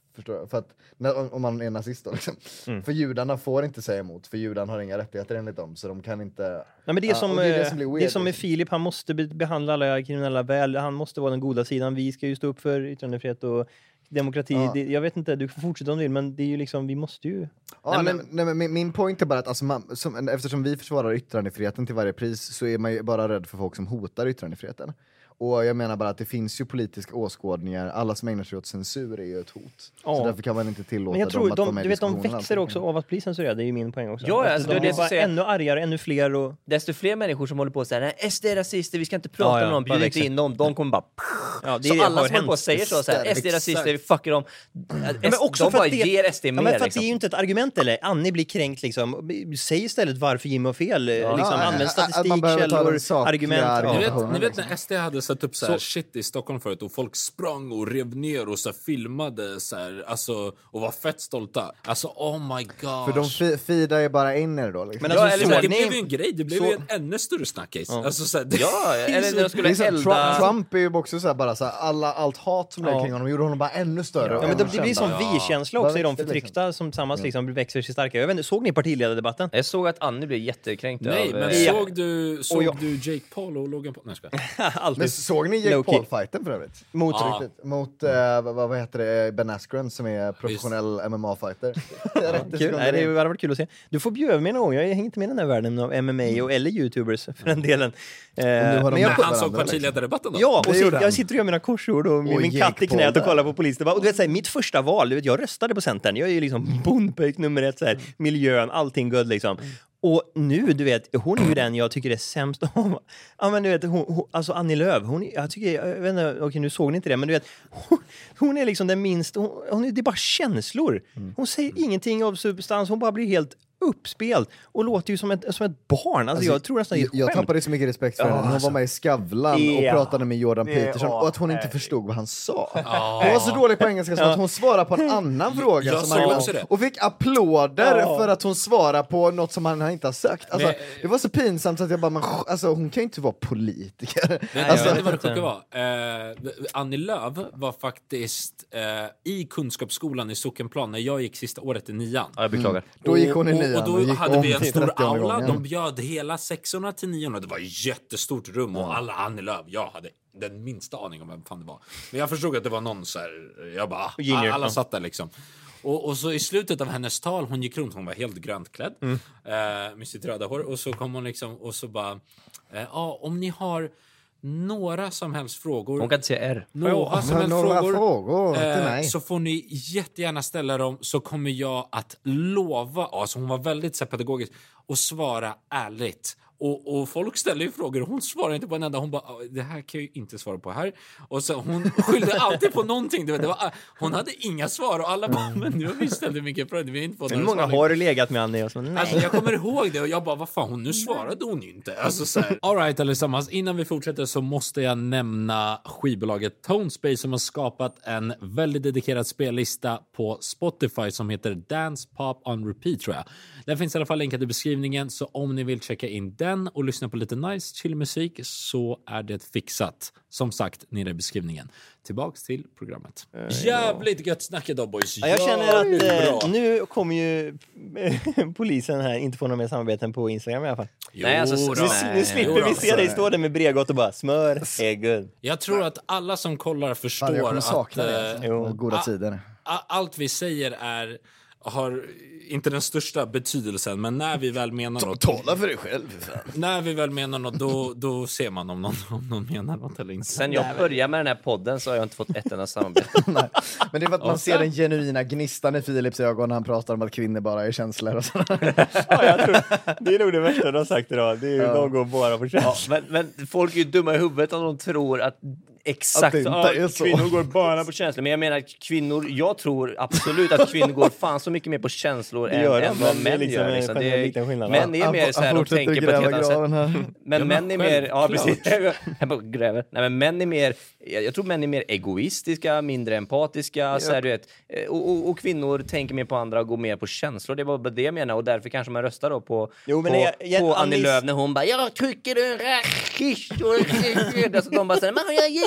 Förstår jag? För att, när, om man är nazist då liksom. Mm. För judarna får inte säga emot, för judarna har inga rättigheter enligt dem, så de kan inte... Nej, men det är som, ja, det är det som, blir weird, det är som med Filip, han måste behandla alla kriminella väl, han måste vara den goda sidan, vi ska ju stå upp för yttrandefrihet och demokrati. Ja. Det, jag vet inte, du får fortsätta om du vill, men det är ju liksom, vi måste ju... Ja, nej, men, men, nej, men min, min point är bara att alltså, man, som, eftersom vi försvarar yttrandefriheten till varje pris, så är man ju bara rädd för folk som hotar yttrandefriheten. Och jag menar bara att det finns ju politiska åskådningar. Alla som ägnar sig åt censur är ju ett hot. Ja. Så därför kan man inte tillåta men jag tror dem att de, vara med du vet, de växer allting. också av att bli censurerade. Det är ju min poäng också. Ja, alltså, de det är är bara säga... ännu argare, ännu fler. Och... Desto fler människor som håller på att säga S D är rasister, vi ska inte prata ja, ja, med dem, bjuda inte in dem. De kommer bara... Ja, det är så det alla som håller håller på och säger så, så här, S D är rasister, vi fuckar dem. Ja, men också de för bara att det, ger S D mer. Ja, men för att liksom. det är ju inte ett argument, eller Annie blir kränkt liksom. Säg istället varför Jimmy har fel. Ja, liksom, ja, använd statistik, källor, argument. Ja. Ni, vet, ja. ni vet när S D hade satt upp så här så... shit i Stockholm förut och folk sprang och rev ner och så här filmade så här, alltså, och var fett stolta. Alltså, oh my god. För de fi- fidar ju bara in er då. Liksom. Men, alltså, ja, eller, det blev ju en grej, det blev så... ju en ännu större snackis. Ja. Alltså, så här, det... ja, eller när de skulle så, elda... Trump är ju också så här, bara så här, alla, allt hat som ja. är kring honom gjorde honom bara ännu större. Ja, men det, det blir som ja. vi-känsla också i de förtryckta liksom. Som tillsammans liksom växer sig starkare. Jag vet inte, såg ni partiledardebatten? Jag såg att Annie blev jättekränkt. Nej, av, men ja. såg du såg jag... du Jake Paul och Logan Paul? Nej, ska men såg ni Jake Paul-fighten för övrigt? Mot, ja. Mot uh, vad, vad heter det, Ben Askren som är professionell M M A-fighter. Kul. Nej, det hade varit kul att se. Du får bjuda mig någon gång. Jag hänger inte med i den här världen av M M A och eller YouTubers för den delen. Uh, men jag, han såg partiledardebatten då? Ja, och så, jag sitter och gör mina korsord och min, min katt i knät och kollar på polisdebatt. Och du vet, så här, mitt första val, du vet, jag röstade på Centern. Jag är ju liksom bondpöjk nummer ett, så här, miljön, allting good liksom. Och nu, du vet, hon är ju den jag tycker är sämst om. Ja, men du vet, hon, hon, alltså Annie Lööf, hon, jag tycker, jag vet inte, okej, nu såg ni inte det, men du vet, hon, hon är liksom den minst, hon, hon är, det är bara känslor. Hon säger ingenting av substans, hon bara blir helt uppspelt och låter ju som ett, som ett barn. Alltså, alltså jag tror nästan det är Jag tappade så mycket respekt för oh, henne. Hon alltså. var med i Skavlan yeah. och pratade med Jordan Peterson yeah. och att hon inte oh, förstod vad han sa. Oh. Hon var så dålig på engelska så att hon svarade på en annan fråga jag som han det. och fick applåder oh. för att hon svarade på något som han inte har sagt. Alltså, men, det var så pinsamt att jag bara, man, alltså, hon kan ju inte vara politiker. Men, alltså, jag vet inte vad det sjuka var. Uh, Annie Lööf var faktiskt uh, i kunskapsskolan i Sockenplan när jag gick sista året i nian. Ja, jag beklagar. Mm. Då gick hon i nian. Och, och då hade vi en stor aula. De bjöd hela sexorna till niorna. Det var ett jättestort rum och alla Annie Lööf. Jag hade den minsta aning om vem fan det var. Men jag förstod att det var någon så här, jag bara, Junior. alla satt där liksom. Och, och så i slutet av hennes tal, hon gick runt, hon var helt grönt klädd. Mm. Uh, med sitt röda hår. Och så kom hon liksom, och så bara, uh, ja, om ni har några som helst frågor. Hon kan inte säga R. Några som helst några frågor, frågor till mig. Så får ni jättegärna ställa dem, så kommer jag att lova, alltså hon var väldigt så pedagogisk, och svara ärligt. Och, och folk ställer ju frågor och hon svarar inte på en enda. Hon bara, det här kan jag ju inte svara på här. Och så hon skyllde alltid på någonting. Det var, det var, hon hade inga svar och alla bara, men nu har vi ställt mycket frågor. Vi har inte fått några många har legat med Annie och så, nej. Alltså, jag kommer ihåg det och jag bara, vad fan, hon, nu svarade hon ju inte. Alltså, så här. All right, allesammans. Innan vi fortsätter så måste jag nämna skivbolaget Tonespace som har skapat en väldigt dedikerad spellista på Spotify som heter Dance Pop on Repeat, tror jag. Den finns i alla fall länkad i beskrivningen, så om ni vill checka in den och lyssna på lite nice chill musik så är det fixat. Som sagt, nere i beskrivningen. Tillbaks till programmet. Äh, Jävligt gött snack idag, boys. Ja, jag känner att eh, nu kommer ju polisen här inte få några mer samarbeten på Instagram i alla fall. Jo, nej, alltså, nu, nu, nu slipper jo, vi se dig stå där med Bregott och bara smör är good. Jag tror att alla som kollar förstår att äh, goda tider. Allt vi säger är har inte den största betydelsen, men när vi väl menar något, tala för dig själv. När vi väl menar något, då, då ser man om någon, om någon menar något eller inte. Sen jag började med den här podden så har jag inte fått ett enda samarbete. Nej. Men det är för att man ser den genuina gnistan i Philips ögon när han pratar om att kvinnor bara är känslor och sådär. Ja, jag tror, det är nog det värsta du har sagt idag. Det är ju ja. De går bara på känslor. Ja, men, men folk är ju dumma i huvudet om de tror att exakt, att ja, kvinnor går bara på känslor. Men jag menar kvinnor, jag tror absolut att kvinnor går fan så mycket mer på känslor än, gör än vad män liksom gör. Liksom. Det är, män är mer så här, de tänker på ett helt annat sätt. Men män är mer, ja precis, jag gräver. Nej, men män är mer, jag tror män är mer egoistiska, mindre empatiska, ja. Så här, du vet, och, och, och kvinnor tänker mer på andra och går mer på känslor. Det var det jag menar, och därför kanske man röstar då på, jo, men på, jag, jag, på Annie Lööf när hon bara, jag tycker du är rasist. Alltså, de bara säger, men jag gillar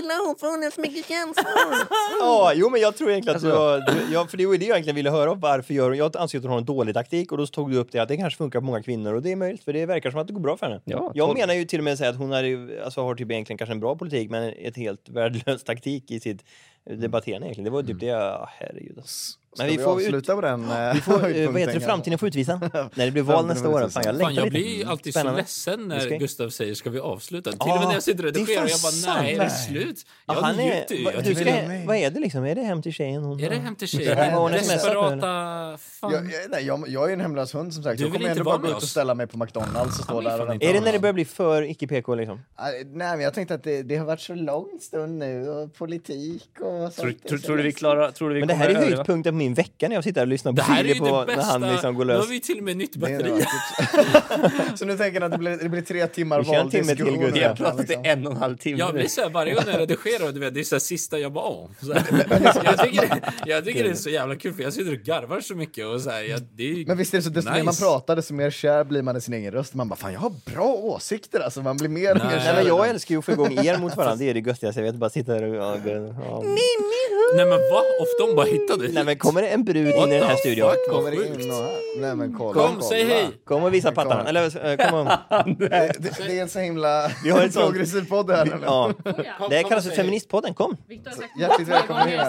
gillar hon för hon har så mycket känslor. Ja, jo men jag tror egentligen att alltså, du, jag, för det var ju det jag egentligen ville höra. Varför gör hon? Jag anser att hon har en dålig taktik och då tog du upp det att det kanske funkar på många kvinnor och det är möjligt för det verkar som att det går bra för henne. Ja, jag tolv. menar ju till och med att säga att hon är, alltså, har typ egentligen kanske en bra politik men ett helt värdelös taktik i sitt debatterande egentligen. Det var typ det jag, herregud. Men vi, vi får avsluta ut, på den. Vi får, vad heter det, framtiden får utvisa. När det blir val nästa år. Fan, jag, Fan, jag blir ju alltid Spännande. så ledsen när ska... Gustav säger ska vi avsluta. Till och med när jag sitter och redigerar jag bara nej, är det slut? Jag han är, ju. Va, du ska, vad är det liksom? Är det hem till tjejen? Hon är det hem till tjejen? Hon desperata... Jag, jag, nej, jag, jag är en hemlös hund som sagt. Du jag kommer ändå bara gå ut och ställa mig på McDonalds och stå där och vänta. Är det när det börjar bli för icke-P K liksom? Nej, men jag tänkte att det, det har varit så lång stund nu och politik och sånt. Tror du vi klarar... Men det här är höjdpunkten på min vecka när jag sitter och lyssnar på det här är på det bästa. När han liksom går lös. Nu har vi till och med nytt batteri. Så nu tänker jag att det blir, det blir tre timmar val. Det till jag har pratat i en och en halv timme. Jag blir så här, varje gång jag redigerar och du vet, det är så här sista jag bara om. Jag tycker, det, jag tycker det är så jävla kul för jag sitter och garvar så mycket och så här, jag, det är men visst är det så, desto nice. mer man pratar desto mer kär blir man i sin egen röst. Man bara, fan jag har bra åsikter alltså, man blir mer och mer kär. Nej, men jag älskar ju att få igång er mot varandra, det är det göttigaste jag vet, bara sitta här och ja, ja. Nej men vad? Ofta de bara hittade Nej men kommer det en brud in i den här studion? Kommer det in och nej men kolla. Kom, kolla. Säg hej. Kom och visa pattarna. Eller kom om. det, det, det är en så himla vi har en progressiv podd här nu. Ja. Det kallas för feministpodden. Kom. Hjärtligt välkommen hit.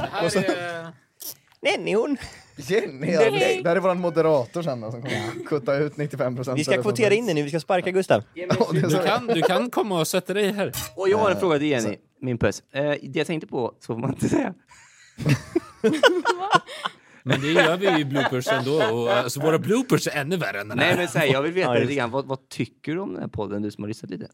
Nej, hon. Jenny, ja, det här är våran moderator sen som kommer kutta ut nittiofem procent. Vi ska kvotera in den nu, vi ska sparka Gustav. Du kan, du kan komma och sätta dig här. Och jag har en fråga till Jenny, min puss. Eh, det jag tänkte på, så får man inte säga. Men det gör vi ju bloopers ändå. Och, alltså, våra bloopers är ännu värre än den här. Nej, men säg, jag vill veta lite grann. Vad, vad tycker du om den här podden, du som har lyssnat lite?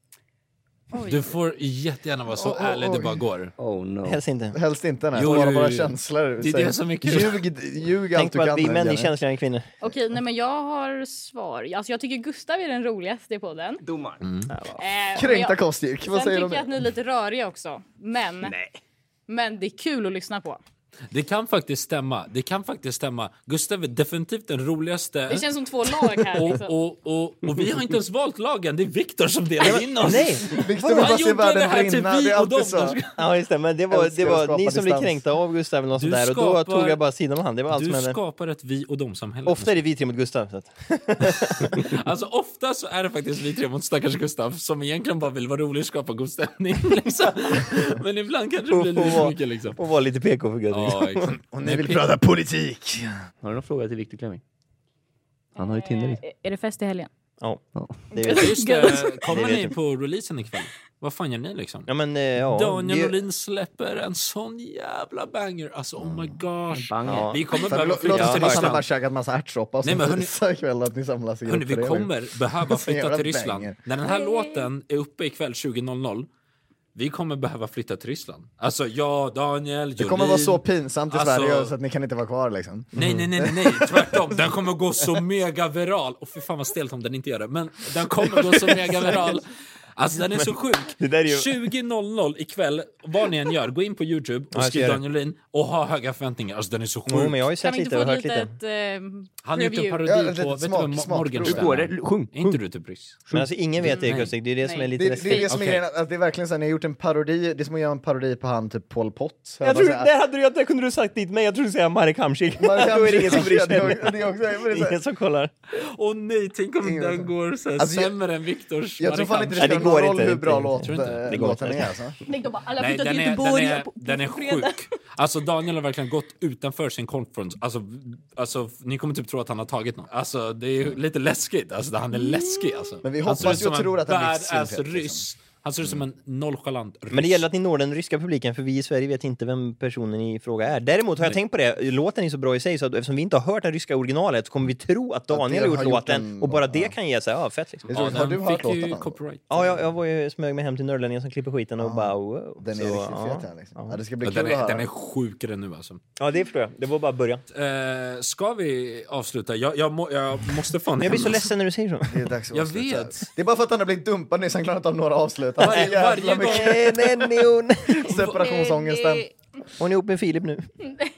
Oj. Du får jättegärna vara så oh, ärlig oh, det bara går. Oh no. Helst inte. Helst inte, nej. Bara våra känslor. Det är det som är kul. Ljug, ljug allt du kan. Tänk på att vi män är känsligare än kvinnor. Okej, nej men jag har svar. Alltså jag tycker Gustav är den roligaste i podden. Domaren. Mm. Eh, Kränkta kostyrk. Vad säger du om det? Sen tycker jag att ni är lite röriga också. Men, nej. men det är kul att lyssna på. Det kan faktiskt stämma. Det kan faktiskt stämma. Gustav är definitivt den roligaste. Det känns som två lag här. Liksom. och, och, och, och vi har inte ens valt lagen. Det är Viktor som delar in oss. Nej, Viktor vill bara se världen brinna. Det är alltid så. Ja, just det. Men det var, det var ni som blev kränkta av Gustav eller något sånt där. Och då tog jag bara sidan om han. Det var allt du som skapar ett vi- och dom-samhälle. Ofta är det vi tre mot Gustav. Så att. Alltså ofta så är det faktiskt vi tre mot stackars Gustav som egentligen bara vill vara rolig och skapa god stämning. Liksom. Men ibland kanske det blir lite för mycket. Liksom. Och vara lite P K för Gud. Ja, och ni vill prata politik. Har du någon fråga till Viktor Klemming? Han har ju Tinder. Eh, är det fest i helgen? Ja. ja. Det vet Just det, kommer det ni på releasen ikväll? Vad fan gör ni liksom? Ja, men, ja, Daniel det... Olin släpper en sån jävla banger. Alltså oh my gosh. Ja. Vi kommer behöva flytta till Ryssland. Han har bara Ryssland. käkat massa ärtsoppa. Nej, men hörni, ikväll att ni samlas i hörni, vi kommer behöva flytta till Ryssland. Banger. När den här låten är uppe ikväll tjugo noll noll. Vi kommer behöva flytta till Ryssland. Alltså jag, Daniel, Jolin. Det kommer vara så pinsamt i alltså... Sverige så att ni kan inte vara kvar liksom. Nej, nej, nej, nej, nej. Tvärtom. Den kommer gå så mega viral. Och för fan vad stelt om den inte gör det. Men den kommer gå så mega viral. Alltså den är så sjuk. Det där är ju... tjugo noll noll ikväll, vad ni än gör, gå in på YouTube och skriv Daniel Olin och ha höga förväntningar. Alltså den är så sjuk. Jo, men jag har ju sett kan lite och hört lite. Ett, uh, han har gjort en parodi ja, på, vet smak, du vad, smak, Morgenstern. Hur går det? Sjung. Är inte du typ ryss? Men alltså ingen vet det, Gustav. Det är det som är lite det, det är det som är okay. grejen, att det är verkligen så här, ni har gjort en parodi, det är som att göra en parodi på han typ Pol Pot. Jag, jag tror, det hade du, det kunde du sagt dit mig, jag tror du säger Marek Hamsik. Då är det ingen som bryr sig. Det är också, ingen som kollar. Åh nej, tänk om ingen den går så här, alltså, sämre än Viktors. Jag tror fan inte det spelar någon roll hur bra låt det låten är alltså. Nej, den är, den är, den är sjuk. Alltså Daniel har verkligen gått utanför sin conference. Alltså, alltså ni kommer typ tro att han har tagit något. Alltså det är lite läskigt. Alltså han är läskig alltså. Men vi hoppas ju och tror att han är badass ryss. Han ser ut som en nonchalant ryss. Men det gäller att ni når den ryska publiken, för vi i Sverige vet inte vem personen i fråga är. Däremot har jag Nej. tänkt på det, låten är så bra i sig så att eftersom vi inte har hört den ryska originalet så kommer vi tro att Daniel har gjort låten en... och bara det ja. kan ge sig, ja fett liksom. Ja, har du hört låten? Ja, jag, jag var ju smög mig hem till Nörlänningen som klipper skiten och ja. bara wow. Den är så, riktigt ja. fet här liksom. Ja, det ska bli ja, kul den, är, att höra. Den är sjukare nu alltså. Ja, det förstår jag. Det var bara början. Eh, ska vi avsluta? Jag, jag, må, jag måste fan... Jag blir så ledsen när du säger så. Det är dags att jag avsluta. vet. Det är bara för att han har blivit dumpad nyss, han klarar inte av några avslutar. Varje, varje gång. Separationsångesten. Hon är ihop med Filip nu.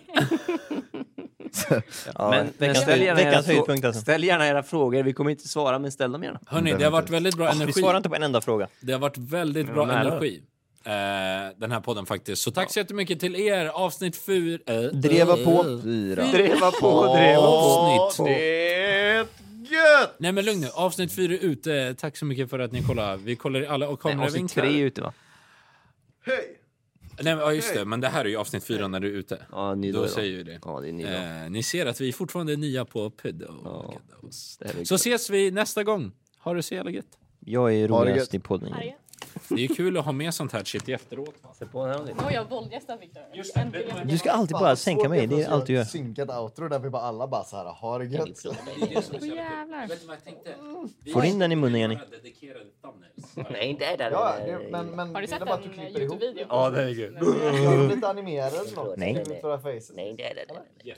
Ja, men, men ställ, gärna era frå- alltså. ställ gärna era frågor. Vi kommer inte svara, men ställ dem gärna. Hörrni, det har varit väldigt bra oh, energi. Vi svarar inte på en enda fråga. Det har varit väldigt bra energi. eh, den här podden faktiskt. Så tack så jättemycket till er. Avsnitt fyra. Äh, Dreva på. Fyra. Dreva på, dreva på. Avsnitt. Det är gött! Nej men lugn nu, avsnitt fyra är ute. Tack så mycket för att ni kollar. Vi kollar i alla och Nej, avsnitt tre är ute va? Hej! Nej, men, ja just det, men det här är ju avsnitt fyra när du är ute. Ja, ni då då, säger ju det. Ja, det är ni då. Eh, ni ser att vi fortfarande är nya på Pedo. Ja, det här är så gött. ses vi nästa gång. Ha det så jävla gött. Jag är Ha det roligast gött. i podden. Arga. Det är ju kul att ha med sånt här shit i efteråt. Sätt på den här om det. Oj, jag våldgästar Victor. Äntligen. Du ska alltid bara sänka mig, det är allt du gör. Synkat outro där vi bara alla bara så här har det gött. Åh jävlar. Får in den i munnen, Jenny. Nej, det är där. Ja, det, men, men Har du det är sett bara att du en klipper ihop. Youtube-video? Ja, det är kul. Kan du lite animerad eller något? Nej. Skriv ut våra faces. Nej, det är det.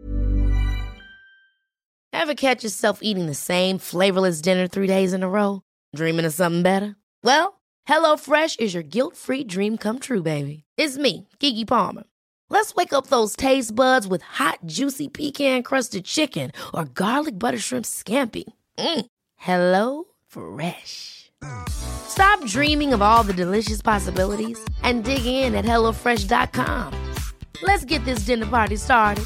Ever catch yourself eating the same flavorless dinner three days in a row? Dreaming of something better? Well, HelloFresh is your guilt-free dream come true, baby. It's me, Keke Palmer. Let's wake up those taste buds with hot, juicy pecan-crusted chicken or garlic butter shrimp scampi. Mm. Hello Fresh. Stop dreaming of all the delicious possibilities and dig in at hello fresh dot com. Let's get this dinner party started.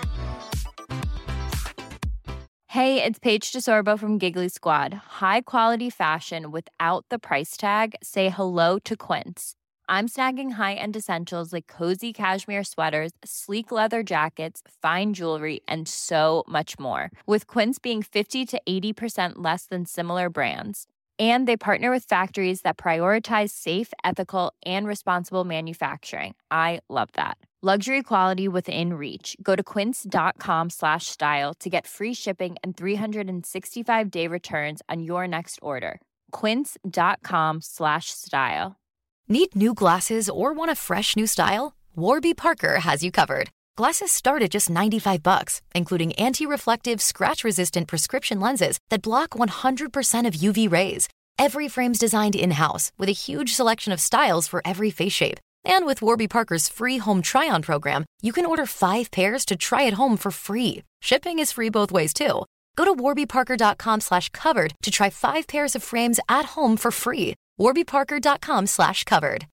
Hey, it's Paige DeSorbo from Giggly Squad. High quality fashion without the price tag. Say hello to Quince. I'm snagging high-end essentials like cozy cashmere sweaters, sleek leather jackets, fine jewelry, and so much more. With Quince being fifty to eighty percent less than similar brands. And they partner with factories that prioritize safe, ethical, and responsible manufacturing. I love that. Luxury quality within reach. Go to quince.com slash style to get free shipping and three sixty-five day returns on your next order. Quince.com slash style. Need new glasses or want a fresh new style? Warby Parker has you covered. Glasses start at just ninety-five bucks, including anti-reflective, scratch-resistant prescription lenses that block one hundred percent of U V rays. Every frame's designed in-house with a huge selection of styles for every face shape. And with Warby Parker's free home try-on program, you can order five pairs to try at home for free. Shipping is free both ways, too. Go to warbyparker.com slash covered to try five pairs of frames at home for free. warbyparker.com slash covered.